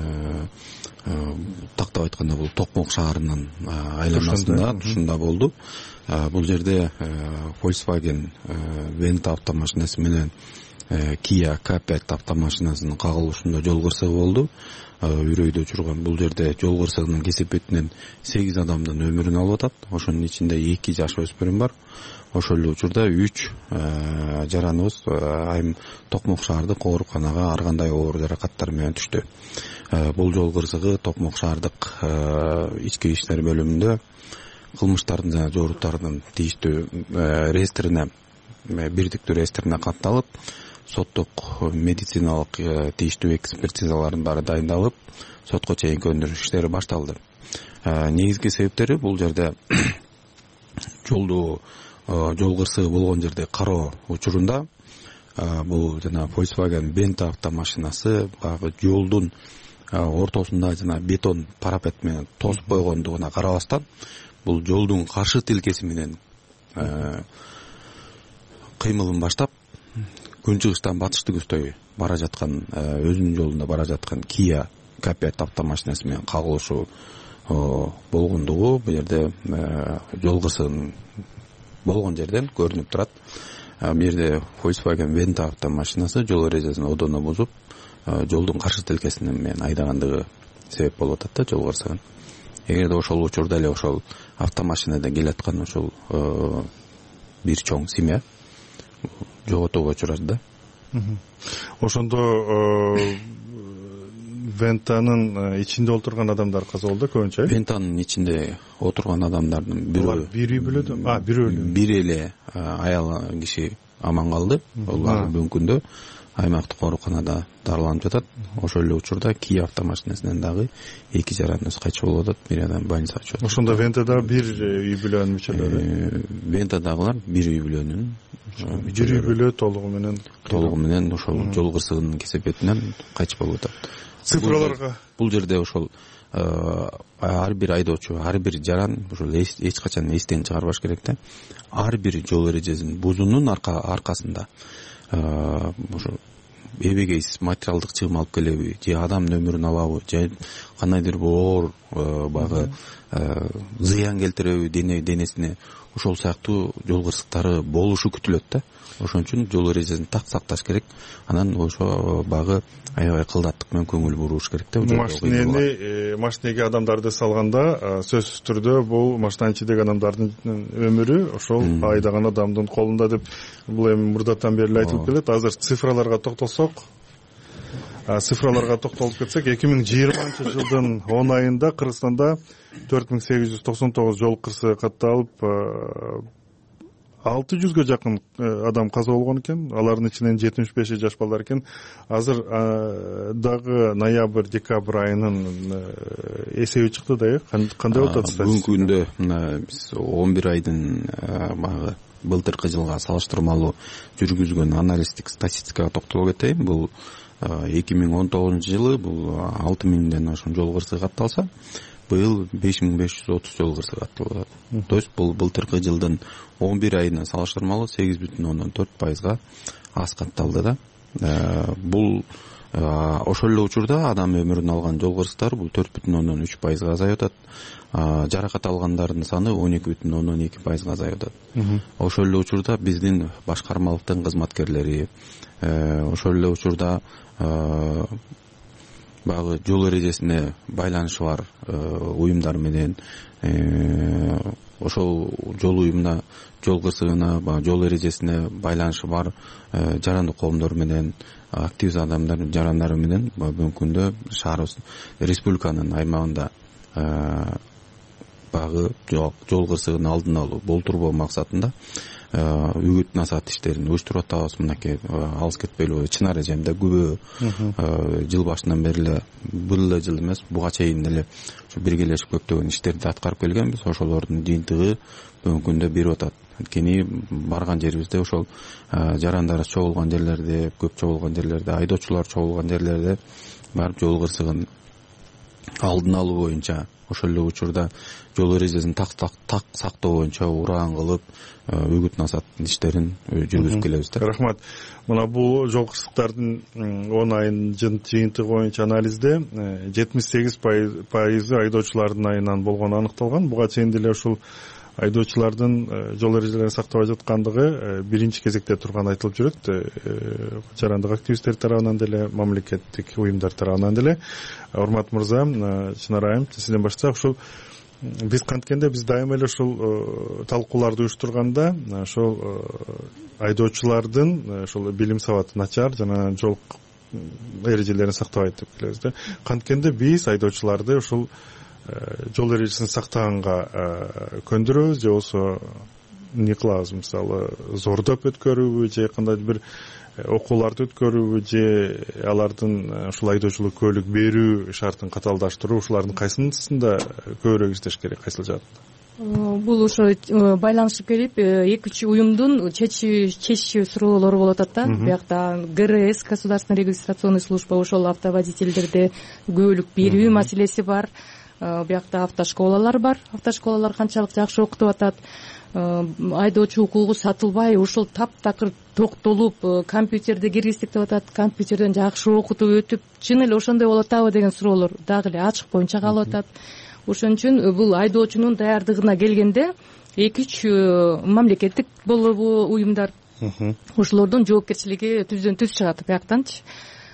тактап айтканда бул Токмок шаарынын айланасында тушунда болду. Бул жерде Volkswagen Venta автомашинасы менен Kia К пять автомашинасынын кагылышында жол кырсыгы болду. Үрөйдө жүргөн бул жерде жол кырсыгынын кесепетинен сегиз адамдын өмүрүн алып атат. Ошонун ичинде эки жаш өспүрүм бар. Ошол эле учурда үч жараныбыз айым Токмок шаардык ооруканага ар кандай оор жаракаттар менен түштү. Бул жол кырсыгы Токмок шаардык ички иштер бөлүмүндө кылмыштардын жана жооруттардын тийиштүү реестрине, бирдиктүү реестрине катталып, соттук медициналык тийиштүү экспертизалардын баары дайындалып, сотко чейинки өндүрүш иштери башталды. Негизги себептери бул жерде жолду жол кырсыгы болгон жерде кароо учурунда бул жана Volkswagen Venta автомашинасы багы жолдун ортосунда жана бетон парапет менен тосуп койгондугуна карабастан, бул жолдун каршы тилкеси менен кыймылын баштап күнчыгыштан батышты көздөй бара жаткан, өзүнүн жолунда бара жаткан Kia К пять автомашинасы менен кагылышуу болгондугу бул жерде жол кырсыгынын болгон жерден көрүнүп турат. Бул жерде Volkswagen Venta автомашинасы жол эрежесин одоно бузуп, жолдун каршы тилкесинен менен айдагандыгы себеп болуп атат да жол кырсыгын. Эгерде ошол учурда эле ошол автомашинада келаткан ошол бир чоң семья жоготууга учурат да. Ошондо Вентанын ичинде отурган адамдар каза болду көбүнчө. Вентанын ичинде отурган адамдардын бирөө бир үй бүлөдө, а бир өлү. Бир эле аял киши аман калды. Алар бүгүнкү күндө аймактык ооруканада дарыланып жатат. Ошол эле учурда Kia автомашинасынан дагы эки жараныбыз кайтыш болуп атат. Бир адам больницага түшөт. Ошондо Вентада бир үй бүлөнүн мүчөлөрү. Вентадагылар бир үй бүлөнүн бир үй бүлө толугу менен толугу менен ошол жол кырсыгынын кесепетинен кайтыш болуп атат. Цифраларга бул жерде ошол ар бир айдоочу, ар бир жаран ошол эч качан эстен чыгарбаш керек да. Ар бир жол эрежесин бузуунун аркасында ошо эбегейсиз материалдык чыгым алып келеби, же адамдын өмүрүн алабы, же кандайдыр бир оор багы зыян келтиреби денесине, ошол сыяктуу жол кырсыктары болушу күтүлөт да. Ошон үчүн жол эрежесин так сакташ керек. Анан ошо багы аябай кылдаттык менен көңүл буруш керек да. Машинени, машинеге адамдарды салганда сөзсүз түрдө бул машинанын ичиндеги адамдардын өмүрү ошол айдаган адамдын колунда деп бул эми мурдатан бери айтылып келет. Азыр цифраларга токтолсок, цифраларга токтолуп кетсек, эки миң жыйырманчы жылдын он айында Кыргызстанда төрт миң сегиз жүз токсон тогуз жол кырсыгы катталып, алты жүзгө жакын адам каза болгон экен. Алардын ичинен жетимиш беши жаш балдар экен. Азыр дагы ноябрь декабрь айынын эсеби чыкты да, кандай болуп атат? Бүгүнкү күндө мына биз он бир айдын багы былтыркы жылга салыштырмалуу жүргүзгөн анализдик статистикага токтоло кетейин. Бул эки миң он тогузунчу жылы бул алты миңден ашуун жол кырсыгы катталса, быйыл беш миң беш жүз отуз жол кырсыгы катталат. То есть бул былтыркы жылдын он бир айына салыштырмалуу сегиз бүтүн ондон төрт пайызга аз катталды да. Бул ошол эле учурда адам өмүрүн алган жол кырсыктар бул төрт бүтүн ондон үч пайызга азайып атат. Жаракат алгандардын саны он эки бүтүн ондон эки пайызга азайып атат. Ошол эле учурда биздин башкармалыктын кызматкерлери, ошол эле учурда баягы жол эрежесине байланышы бар уюмдар менен ошол жол уюмуна, жол кырсыгына, баягы жол эрежесине байланышы бар жарандык коомдор менен, активист адамдар жарандары менен бүгүнкү күндө шаарыбыз республиканын аймагында баягы жол кырсыгын алдын алуу, болтурбоо максатында үгүт насаат иштерин уюштуруп атабыз. Мынакей алыс кетпейлүү Чынар эжемде күбө жыл башынан бери эле, бул эле жыл эмес, буга чейин эле биргелешип көптөгөн иштерди аткарып келгенбиз. Ошолордун жыйынтыгы бүгүнкү күндө берип атат. Анткени барган жерибизде ошол жарандар чогулган жерлерде, көп чогулган жерлерде, айдоочулар чогулган жерлерде барып жол кырсыгын алдын алуу боюнча, ошол эле учурда жол эрежесин так так сактоо боюнча ураан кылып үгүт насаат иштерин жүргүзүп келебиз да. Рахмат. Мына бул жол кырсыктардын он айынын жыйынтыгы боюнча анализде жетимиш сегиз пайызы айдоочулардын айынан болгону аныкталган. Буга чейин деле ушул айдоочулардын жол эрежелерин сактабай жаткандыгы биринчи кезекте турган айтылып жүрөт. Жарандык активисттер тарабынан деле, мамлекеттик уюмдар тарабынан деле. Урмат мырза, Чынар айым, сизден баштасак, ушул биз канткенде биз дайыма эле ушул талкууларды уюштурганда ошол айдоочулардын ошол билим сабаты начар жана жол эрежелерин сактабайт деп келебиз да. Канткенде биз айдоочуларды ушул жол эрежесин сактаганга көндүрөбүз же болбосо эмне кылабыз? Мисалы, зордоп өткөрүүбү же кандайдыр бир окууларды өткөрүүбү же алардын ушул айдоочулук куөлүк берүү шартын катаалдаштыруу, ушулардын кайсысында көбүрөөк иштеш керек, кайсыл жаатында? Бул ошо байланышып келип эки үч уюмдун чечиши суроолору болуп атат да. Биякта ГРС, государственный регистрационный служба, ошол автоводительдерде көөлүк берүү маселеси бар. Биякта автошколалар бар. Автошколалар канчалык жакшы окутуп атат. Айдоочу укугу сатылбай, ошол таптакыр токтолуп, компьютерди киргиздик деп атат. Компьютерден жакшы окутуп өтүп, чын эле ошондой болуп атабы деген суроолор дагы эле ачык боюнча калып атат. Ошон үчүн бул айдоочунун даярдыгына келгенде эки үч мамлекеттик болобу уюмдар, ошолордун жоопкерчилиги түздөн түз чыгат бияктанчы.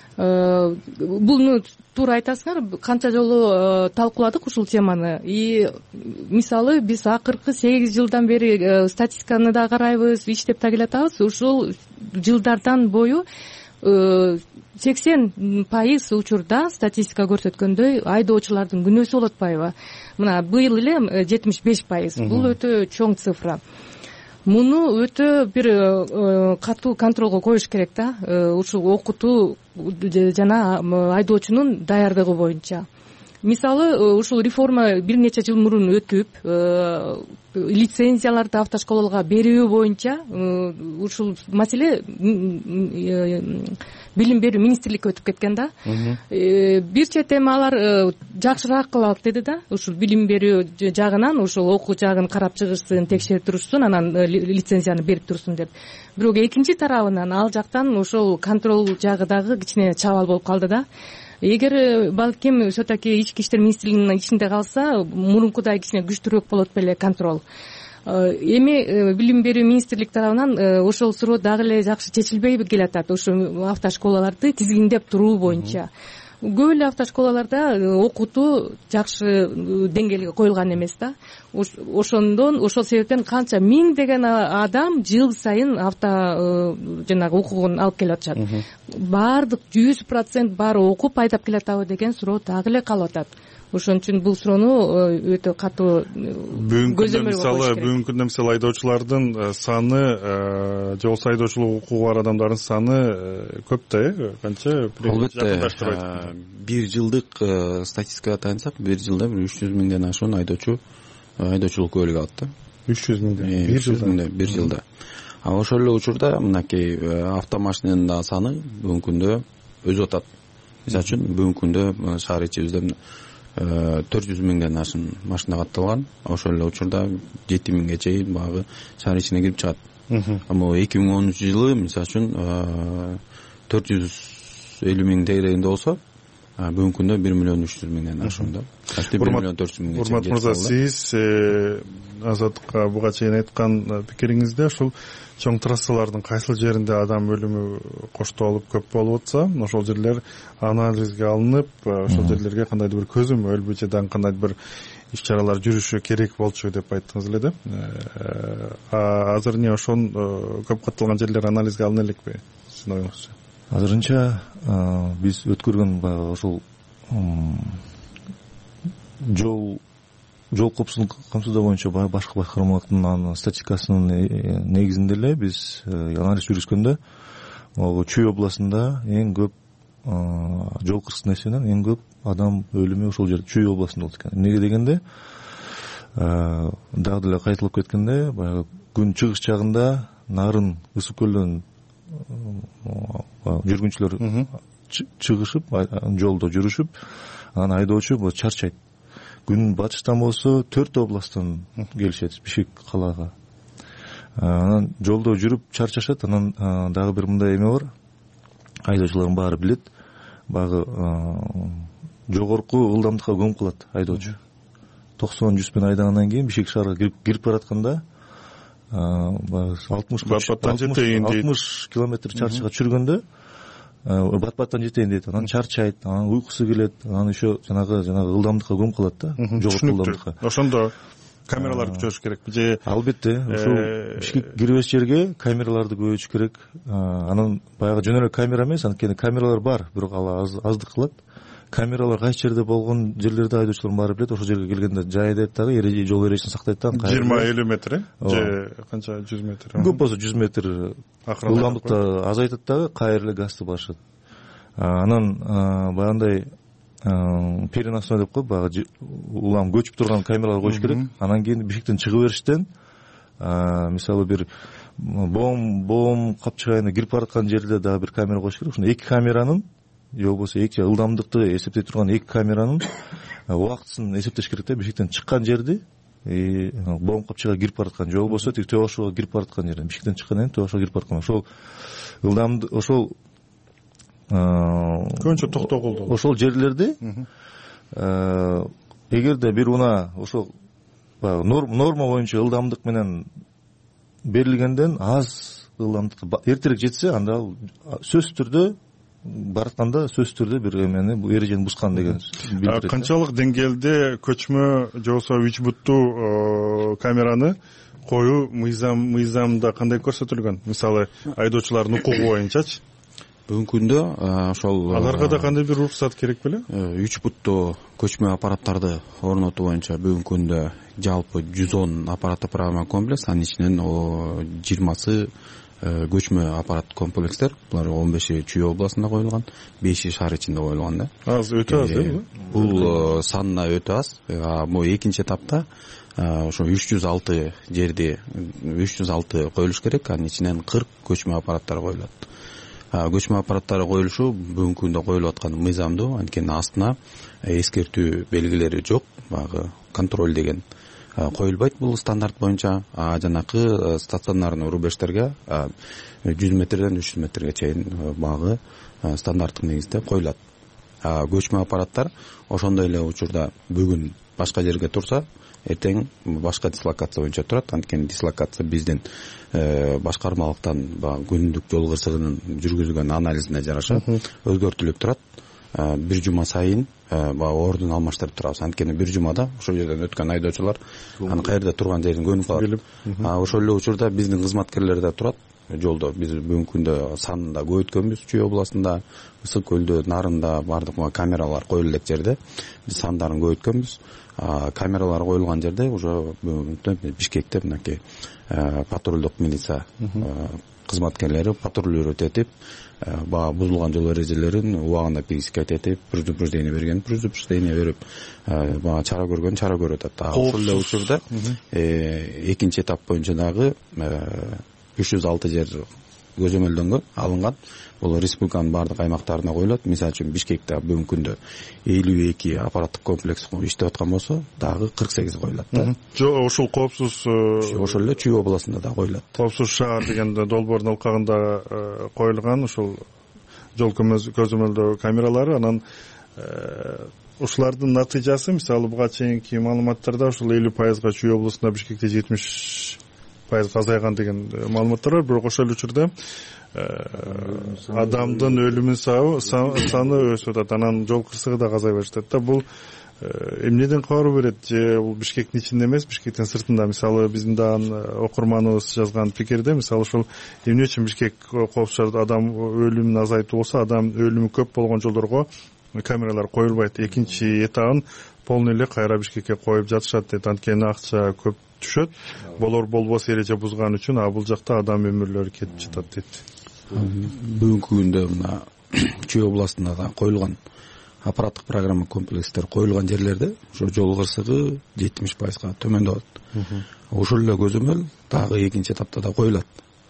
Буну туура айтасыңар, канча жолу талкууладык ушул теманы. И мисалы биз акыркы сегиз жылдан бери статистиканы да карайбыз, иштеп да келатабыз. Ушул жылдардан бою сексен пайыз учурда статистика көрсөткөндөй айдоочулардын күнөөсү болуп атпайбы? Мына быйыл эле жетимиш беш пайыз. Бул өтө чоң цифра. Муну өтө бир катуу контролго коюш керек да. Ушул окутуу жана айдоочунун даярдыгы боюнча. Мисалы, ушул реформа бир нече жыл мурун өтүп, лицензияларды автошколаларга берүү боюнча ушул маселе билим берүү министрликке өтүп кеткен да. Бир четем алар жакшыраак кылалык деди да. Ушул билим берүү жагынан ушул окуу жагын карап чыгышсын, текшерип турушсын, анан лицензияны берип турсун деп. Бирок экинчи тарабынан ал жактан ошол контрол жагы дагы кичине чабал болуп калды да. Эгер балким все-таки ички иштер министрлигинин ичинде калса, мурункудай кичине күчтүүрөөк болот беле контрол. Эми билим берүү министрлик тарабынан ошол суроо дагы эле жакшы чечилбей келатат. Ошо автошколаларды тизгиндеп туруу боюнча. Көп эле автошколаларда окутуу жакшы деңгээлге коюлган эмес да. Ошондон, ошол себептен канча миңдеген адам жыл сайын авто жанагы укугун алып келип атышат. Баардык жүз процент баары окуп айдап келатабы деген суроо дагы эле калып атат. Ошон үчүн бул суроону өтө катуу көзөмөл мисалы бүгүнкү күндө мисалы айдоочулардын саны же болбосо айдоочулук укугу бар адамдардын саны көп да, э? Канча? Албетте, бир жылдык статистикага таянсак, бир жылда бир үч жүз миңден ашуун айдоочу айдоочулук куөлүк алат да. үч жүз миңден бир жылда бир жылда ошол эле учурда мынакей автомашинанын да саны бүгүнкү күндө өзүп атат. Мисалы үчүн бүгүнкү күндө шаар ичибизде төрт жүз миңден ашын машина катталган. Ошол эле учурда жети миңге чейин баягы шаар ичине кирип чыгат. Ама эки миң онунчу жылы мисалы үчүн төрт жүз элүү миң тегерегинде болсо, бүгүнкү күндө бир миллион үч жүз миңден ашууда. Ашты бир миллион төрт жүз миңге чейин. Урмат мырза, сиз Азаттыкка буга чейин айткан пикириңизде ушул чоң трассалардын кайсыл жеринде адам өлүмү коштолуп көп болуп атса, ошол жерлер анализге алынып, ошол жерлерге кандайдыр бир көзөмөл же кандайдыр бир иш-чаралар жүрүшү керек болчу деп айттыңыз эле да. Азыр эмне ошон көп катталган жерлер анализге алына элекпи? Сиздин оюңузча? Азырынча биз өткөргөн баягы ошол жол жол коопсуздук камсыздоо боюнча башкы башкармалыктын статистикасынын негизинде эле биз анализ жүргүзгөндө Чүй областында эң көп жол кырсыгы эсебинен эң көп адам өлүмү ошол жерде Чүй областында болот экен. Эмнеге дегенде дагы деле кайталап кеткенде баягы күн чыгыш жагында нарын ысык көлдөн жүргүнчүлөр чыгышып жолдо жүрүшүп, анан айдоочу чарчайт. Күн батыштан болсо төрт областтан келишет Бишкек калаага. Анан жолдо жүрүп чарчашат. Анан дагы бир мындай эме бар. Айдоочулардын баары билет. Багы жогорку ылдамдыкка көмүп калат айдоочу. токсон жүз менен айдагандан кийин Бишкек шаарга кирип баратканда алтымыш километр чарчыга жүргөндө бат-баттан жетейин дейт. Анан чарчайт, анан уйкусу келет, анан еще жанагы жанагы ылдамдыкка көмүп калат да, жогорку ылдамдыкка. Ошондо камераларды көчүрүш керекпи же? Албетте, ушул Бишкек кирбеш жерге камераларды көчүрүш керек. Анан баягы жөн эле камера эмес, анткени камералар бар, бирок ал аздык кылат. Камералар кайсы жерде болгон жерлерде айдоочулар баары билет. Ошол жерге келгенде жайдайт дагы, эреже жол эрежесин сактайт да. жыйырма элүү метр же канча жүз метр? Көп болсо жүз метр ылдамдыкты азайтат дагы, кайра эле газды башат. Анан баягындай переносной деп коет, баягы улам көчүп турган камералар коюш керек. Анан кийин Бишкектен чыгып бериштен мисалы бир бом бом капчыгайына кирип бараткан жерде дагы бир камера коюш керек. Ошондо эки камеранын же болбосо эки ылдамдыкты эсептей турган эки камеранын убактысын эсептеш керек да. Бишкектен чыккан жерди бом капчыгайга кирип бараткан же болбосо тиги Төө Башууга кирип бараткан жерде, Бишкектен чыккандан кийин Төө Башууга кирип бараткан ошол ылдамдык ошол көбүнчө токтогулду ошол жерлерде эгерде бир унаа ошол норма боюнча ылдамдык менен берилгенден аз ылдамдыкка эртерээк жетсе, анда ал сөзсүз түрдө баратканда сөзсүз түрдө бир эмени эрежени бускан деген билдирет. Канчалык деңгээлде көчмө же болбосо үч буттуу камераны коюу мыйзам мыйзамда кандай көрсөтүлгөн? Мисалы, айдоочулардын укугу боюнчачы? Бүгүнкү күндө ошол аларга да кандай бир уруксат керек беле? үч буттуу көчмө аппараттарды орнотуу боюнча бүгүнкү күндө жалпы жүз он аппараттык программа комплекс, анын ичинен жыйырмасы көчмө аппарат комплекстер. Булар он беши Чүй областында коюлган, беши шаар ичинде коюлган да. Аз, өтө аз э? Бул санына өтө аз. Бул экинчи этапта ошо үч жүз алты жерди үч жүз алты коюлуш керек, анын ичинен кырк көчмө аппараттар коюлат. Көчмө аппараттары коюлушу бүгүнкү күндө коюлуп аткан мыйзамдуу, анткени астына эскертүү белгилери жок, баягы контроль деген коюлбайт бул стандарт боюнча. Жанакы стационарный рубежтерге жүз метрден үч жүз метрге чейин багы стандарттык негизде коюлат. Көчмө аппараттар ошондой эле учурда бүгүн башка жерге турса, эртең башка дислокация боюнча турат. Анткени дислокация биздин башкармалыктан күндүк жол кырсыгынын жүргүзүлгөн анализине жараша өзгөртүлүп турат. Бир жума сайын ордун алмаштырып турабыз. Анткени бир жумада ошол жерден өткөн айдоочулар анын каерде турган жерин көнүп калат. Ошол эле учурда биздин кызматкерлер да турат. жолдо биз бүгүнкү күндө санында көбөйткөнбүз. Чүй областында, Ысык көлдө, Нарында бардык камералар коюла элек жерде биз сандарын көбөйткөнбүз. Камералар коюлган жерде уже Бишкекте мынакей патрулдук милиция кызматкерлери патрулировать этип, баягы бузулган жол эрежелерин убагында пересекать этип, предупреждение берген предупреждение берип, баягы чара көргөн чара көрүп атат. Ошол эле учурда экинчи этап боюнча дагы үч жүз алты жер көзөмөлдөнгөн, алынган. Бул республиканын бардык аймактарына коюлат. Мисалы үчүн Бишкекте бүгүнкү күндө элүү эки аппараттык комплекс иштеп аткан болсо, дагы кырк сегиз коюлат да. Жок, ошол коопсуз ошол эле Чүй областында да коюлат. Коопсуз шаар дегенде долбоордун алкагында коюлган ошол жол көзөмөлдөө камералары, анан ушулардын натыйжасы мисалы буга чейинки маалыматтарда ошол элүү пайызга Чүй областында, Бишкекте жетимиш пайызга азайган деген маалыматтар бар. Бирок ошол учурда адамдын өлүмүн саны өсүп атат, анан жол кырсыгы да азайбай жатат да. Бул эмнеден кабар берет? Же бул Бишкектин ичинде эмес, Бишкектин сыртында? Мисалы биздин да окурманыбыз жазган пикирде, мисалы ошол эмне үчүн Бишкек коопсуз, адам өлүмүн азайтуу болсо, адам өлүмү көп болгон жолдорго камералар коюлбайт. Экинчи этабын полный эле кайра Бишкекке коюп жатышат дейт. Анткени акча көп түшөт. Болор болбос эреже бузган үчүн а бул жакта адам өмүрлөрү кетип жатат дейт. Бүгүнкү күндө мына Чүй областында да коюлган аппараттык программа комплекстер коюлган жерлерде ошо жол кырсыгы жетимиш пайызга төмөндөп атат. Ошол эле көзөмөл дагы экинчи этапта да коюлат.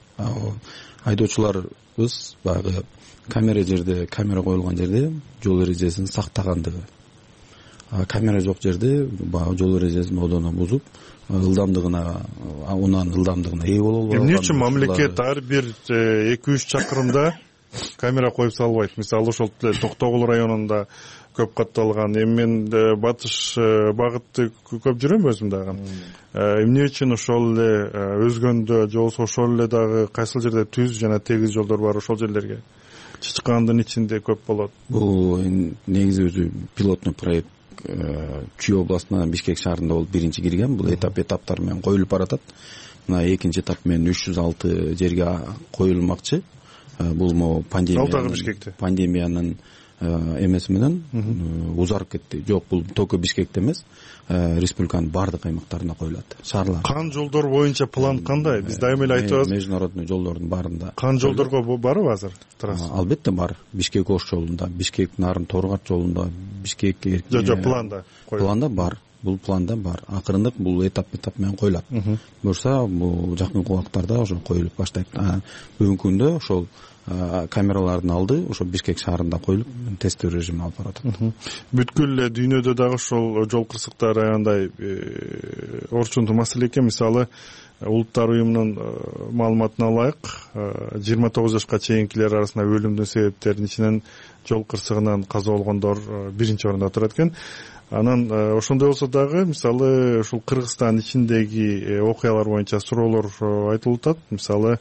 Айдоочуларыбыз баягы камера жерде, камера коюлган жерде жол эрежесин сактагандыгы, камера жок жерде баягы жол эрежесин одоно бузуп, ылдамдыгына, унан ылдамдыгына ээ боло албаган. Эмне үчүн мамлекет ар бир эки үч чакырымда камера коюп салбайт? Мисалы ошол Токтогул районунда көп катталган, эми мен батыш багытты көп жүрөм өзүм дагы. Эмне үчүн ошол эле өзгөндө же болбосо ошол эле дагы кайсыл жерде түз жана тегиз жолдор бар, ошол жерлерге чычкандын ичинде көп болот? Бул негизи өзү пилотный проект Чүй областынан Бишкек шаарында болуп биринчи кирген. Бул этап этаптар менен коюлуп баратат. Мына экинчи этап менен үч жүз алты жерге коюлмакчы. Бул мо пандемия пандемиянын эмеси менен узарып кетти. Жок, бул только Бишкекте эмес, республиканын бардык аймактарына коюлат. Шаарлар. Кан жолдор боюнча план кандай? Биз дайыма эле айтып атабыз. Международный жолдордун баарында. Кан жолдорго барбы азыр? Албетте бар. Бишкек Ош жолунда, Бишкек Нарын Торгат жолунда, Бишкек Жок, жок, планда. Планда бар. Бул планда бар. Акырындык бул этап этап менен коюлат. Буюрса, бул жакынкы убактарда ошо коюлуп баштайт. Бүгүнкү күндө ошол камералардын алды ошо Бишкек шаарында коюлуп, тесттөө режимин алып баратат. Бүткүл эле дүйнөдө дагы ошол жол кырсыктары аяндай орчундуу маселе экен. Мисалы, Улуттар уюмунун маалыматына алайык, жыйырма тогуз жашка чейинкилер арасында өлүмдүн себептеринин ичинен жол кырсыгынан каза болгондор биринчи орунда турат экен. Анан ошондой болсо дагы, мисалы, ушул Кыргызстан ичиндеги окуялар боюнча суроолор айтылып атат. Мисалы,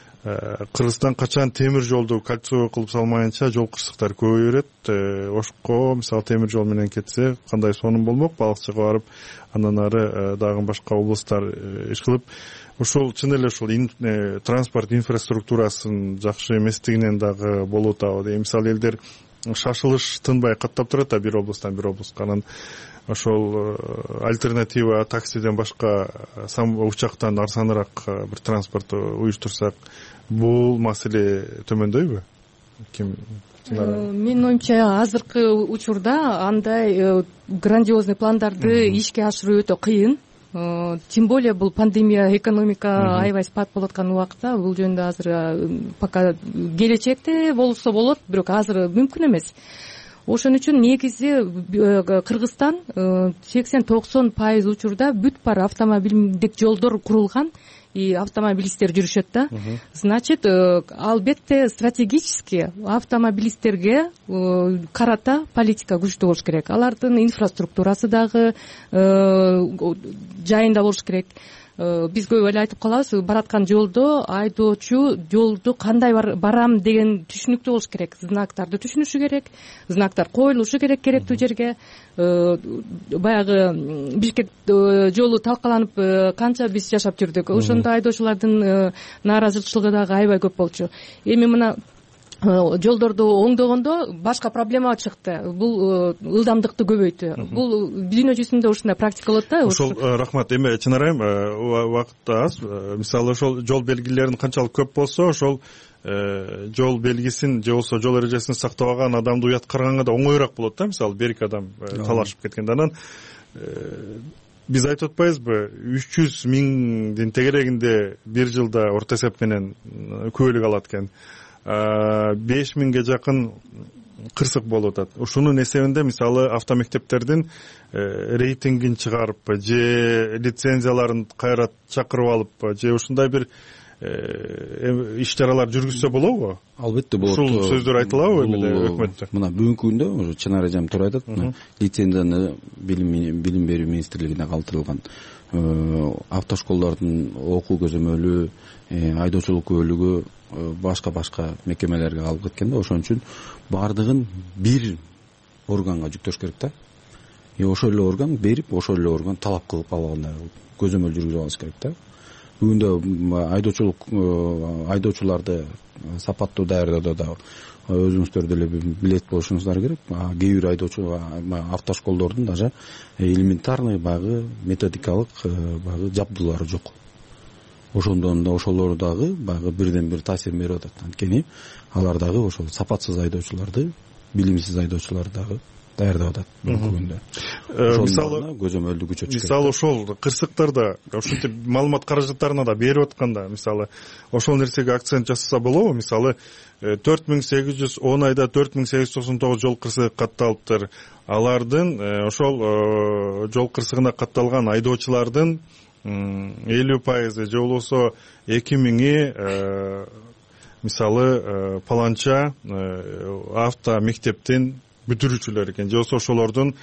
Кыргызстан качан темир жолду кольцо кылып салмайынча жол кырсыктары көбөйө берет. Ошко мисалы темир жол менен кетсе кандай сонун болмок? Балыкчыга барып, андан ары дагы башка областтар иш кылып, ошол чын эле ушул транспорт инфраструктурасын жакшы эместигинен дагы болуп атабы. Мисалы, элдер шашылыш тынбай каттап турат да бир областтан бир областка. Анан ошол альтернатива таксиден башка учактан арзаныраак бир транспорт уюштурсак, бул маселе төмөндөйбү? Ким? Менин оюмча, азыркы учурда андай грандиозный пландарды ишке ашыруу өтө кыйын. Тем более бул пандемия, экономика аябай спад болуп аткан убакта бул жөнүндө азыр пока келечекте болсо болот, бирок азыр мүмкүн эмес. Ошон үчүн негизи Кыргызстан сексен токсон пайыз учурда бүт бар автомобилдик жолдор курулган, и автомобилисттер жүрүшөт да. Значит, албетте стратегически автомобилисттерге карата политика күчтүү болуш керек. Алардын инфраструктурасы дагы жайында болуш керек. биз көп эле айтып калабыз, бараткан жолдо айдоочу жолду кандай барам деген түшүнүктүү болуш керек, знактарды түшүнүшү керек, знактар коюлушу керек керектүү жерге. Баягы Бишкек жолу талкаланып канча биз жашап жүрдүк, ошондо айдоочулардын нааразычылыгы дагы аябай көп болчу. Эми мына жолдорду оңдогондо башка проблема чыкты, бул ылдамдыкты көбөйтүү. Бул дүйнө жүзүндө ушундай практика болот да. Ошол рахмат. Эми чын айрайым убакыт аз. Мисалы ошол жол белгилерин канчалык көп болсо, ошол жол белгисин же болбосо жол эрежесин сактабаган адамды уят караганга да оңоюраак болот да. Мисалы бир эки адам талашып кеткенде, анан биз айтып атпайбызбы, үч жүз миңдин тегерегинде бир жылда орто эсеп менен күбөлүк алат экен. беш миңге жакын кырсык болуп атат. Ушунун эсебинде мисалы автомектептердин рейтингин чыгарып же лицензияларын кайра чакырып алып же ушундай бир иш чаралар жүргүзсө болобу? Албетте болот. Ушул сөздөр айтылабы эмне өкмөттө? Мына бүгүнкү күндө Чынар эжем туура айтат. Лицензияны билим берүү министрлигине калтырылган. Автошколдордун окуу көзөмөлү, айдоочулук күбөлүгү башка башка мекемелерге алып кеткен да. Ошон үчүн баардыгын бир органга жүктөш керек да. И ошол эле орган берип, ошол эле орган талап кылып алгандай көзөмөл жүргүзүп алыш керек да. Бүгүндө айдоочулук айдоочуларды сапаттуу даярдоодо да өзүңүздөр деле билет болушуңуздар керек. Кээ бир айдоочу автошколдордун даже элементарный багы методикалык багы жабдуулары жок. Ошондон да ошолор дагы багы бирден бир таасирин берип атат. Анткени алар дагы ошол сапатсыз айдоочуларды, билимсиз айдоочуларды дагы даярдап атат бүгүндө. Мисалы көзөмөлдү күчөтүш керек. Мисалы ошол кырсыктарда ушинтип маалымат каражаттарына да берип атканда, мисалы ошол нерсеге акцент жасаса болобу? Мисалы төрт миң сегиз жүз он айда төрт миң сегиз жүз токсон тогуз жол кырсыгы катталыптыр. Алардын ошол жол кырсыгына катталган айдоочулардын элүү пайызы же болбосо эки миңи мисалы паланча авто мектептин бүтүрүүчүлөр экен, же болбосо ошолордун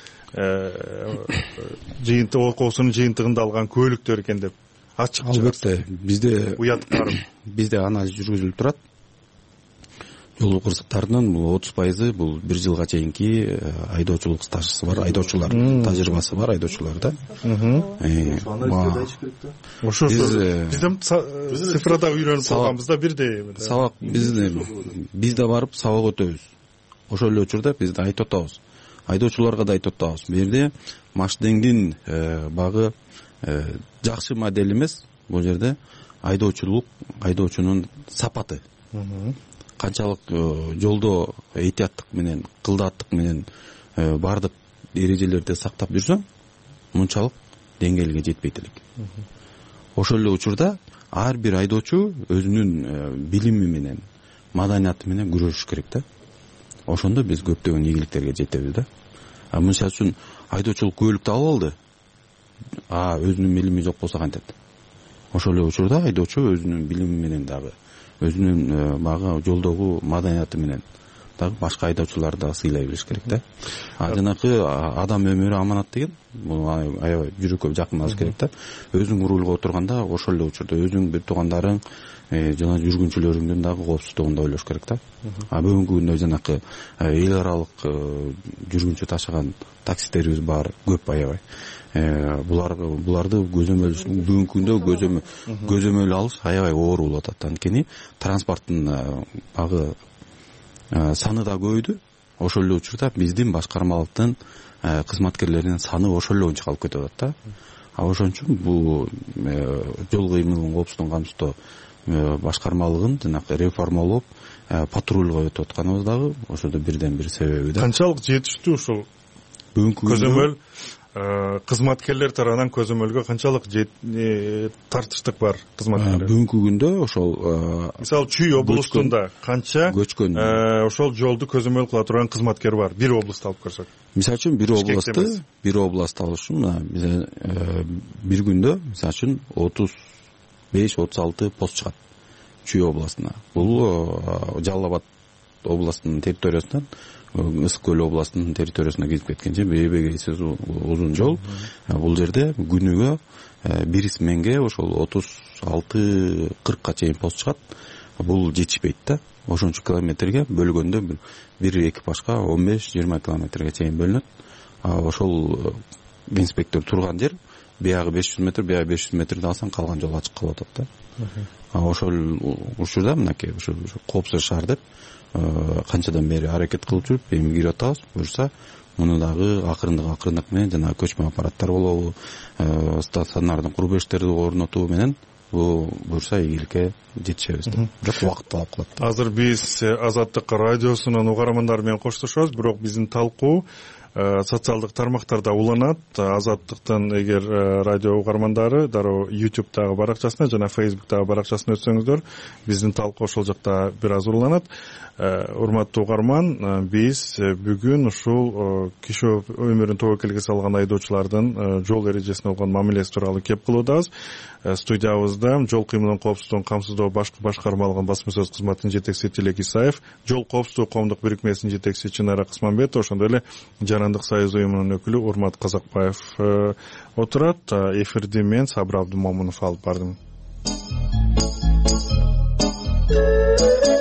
жыйынтык окуусунун жыйынтыгында алган күбөлүктөр экен деп ачык. Албетте бизде уят карып бизде анализ жүргүзүлүп турат. Жол кырсыктарынын бул отуз пайызы бул бир жылга чейинки айдоочулук стажысы бар, айдоочулардын тажрыйбасы бар айдоочуларда. Ошо бизден цифрада үйрөнүп калганбыз да бирдей. Сабак бизде биз да барып сабак өтөбүз. Ошол эле учурда биз да айтып атабыз. Айдоочуларга да айтып атабыз. Бул жерде Машдеңдин багы жакшы модель эмес. Бул жерде айдоочулук, айдоочунун сапаты. Канчалык жолдо эйтияттык менен, кылдааттык менен бардык эрежелерди сактап жүрсөң, мынчалык деңгээлге жетпейт элек. Ошол эле учурда ар бир айдоочу өзүнүн билими менен, маданияты менен күрөшүш керек да. Ошондо биз көптөгөн ийгиликтерге жетебиз да. А мисалы үчүн айдоочулук күбөлүктү алып алды. А өзүнүн билими жок болсо кантет? Ошол эле учурда айдоочу өзүнүн билими менен дагы, өзүнүн багы жолдогу маданияты менен дагы башка айдоочуларды дагы сыйлай билиш керек да. А жанакы адам өмүрү аманат деген, бул аябай жүрөккө жакын алыш керек да. Өзүң рульга отурганда ошол эле учурда өзүң бир туугандарың, жана жүргүнчүлөрүңдүн дагы коопсуздугун да ойлош керек да. А бүгүнкү күндө жанакы эл аралык жүргүнчү ташыган таксистерибиз бар, көп аябай. Булар буларды көзөмөл бүгүнкү күндө көзөмөл көзөмөл алыш аябай оор болуп атат. Анткени транспорттун багы саны да көбөйдү. Ошол эле учурда биздин башкармалыктын кызматкерлеринин саны ошол эле унчукалып кетип атат да. А ошон үчүн бул жол кыймылын коопсуздугун камсыздоо башкармалыгын жанакы реформалоп патрульга өтүп атканыбыз дагы ошодо бирден бир себеби да. Канчалык жетиштүү ушул бүгүнкү көзөмөл кызматкерлер тарабынан көзөмөлгө канчалык тартыштык бар кызматкерлер? Бүгүнкү күндө ошол мисалы Чүй облустунда канча ошол жолду көзөмөл кыла турган кызматкер бар? Бир облусту алып көрсөк. Мисалы үчүн бир областты, бир областты алыш үчүн биз бир күндө мисалы үчүн отуз беш отуз алты пост чыгат Чүй областына. Бул Жалал Абад областынын территориясынан ысык көл областынын территориясына кетип кеткен жер эбегейсиз узун жол. Бул жерде күнүгө бир сменге ошол отуз алты кыркка чейин пост чыгат. Бул жетишпейт да. Ошончу километрге бөлгөндө бир экипажга он беш жыйырма километрге чейин бөлүнөт. Ошол инспектор турган жер биягы беш жүз метр, биягы беш жүз метрди алсаң калган жол ачык калып атат да. Ошол учурда мынакей ошо коопсуз шаар деп канчадан бери аракет кылып жүрүп, эми кирип атабыз. Буюрса муну дагы акырындык акырындык менен жана көчмө аппараттар болобу, стационардын курбештерди орнотуу менен бул буюрса ийгиликке жетишебиз. Бирок убакыт талап кылат. Азыр биз Азаттык радиосунун угармандары менен коштошобуз, бирок биздин талкуу социалдык тармактарда уланат. Азаттыктын эгер радио угармандары дароо ютубтагы баракчасына жана фейсбуктагы баракчасына өтсөңүздөр, биздин талкуу ошол жакта бир аз уланат. Урматтуу угарман, биз бүгүн ушул киши өмүрүн тобокелге салган айдоочулардын жол эрежесине болгон мамилеси тууралуу кеп кылуудабыз. Студиябызда жол кыймылынын коопсуздугун камсыздоо башкы башкармалыгынын басма сөз кызматынын жетекчиси Тилек Исаев, жол коопсуздугу коомдук бирикмесинин жетекчиси Чынара Кысманбетова, ошондой эле Жарандык союз уюмунун өкүлү Урмат Казакбаев отурат. Эфирди мен Сабыр Абдымомунов алып бардым.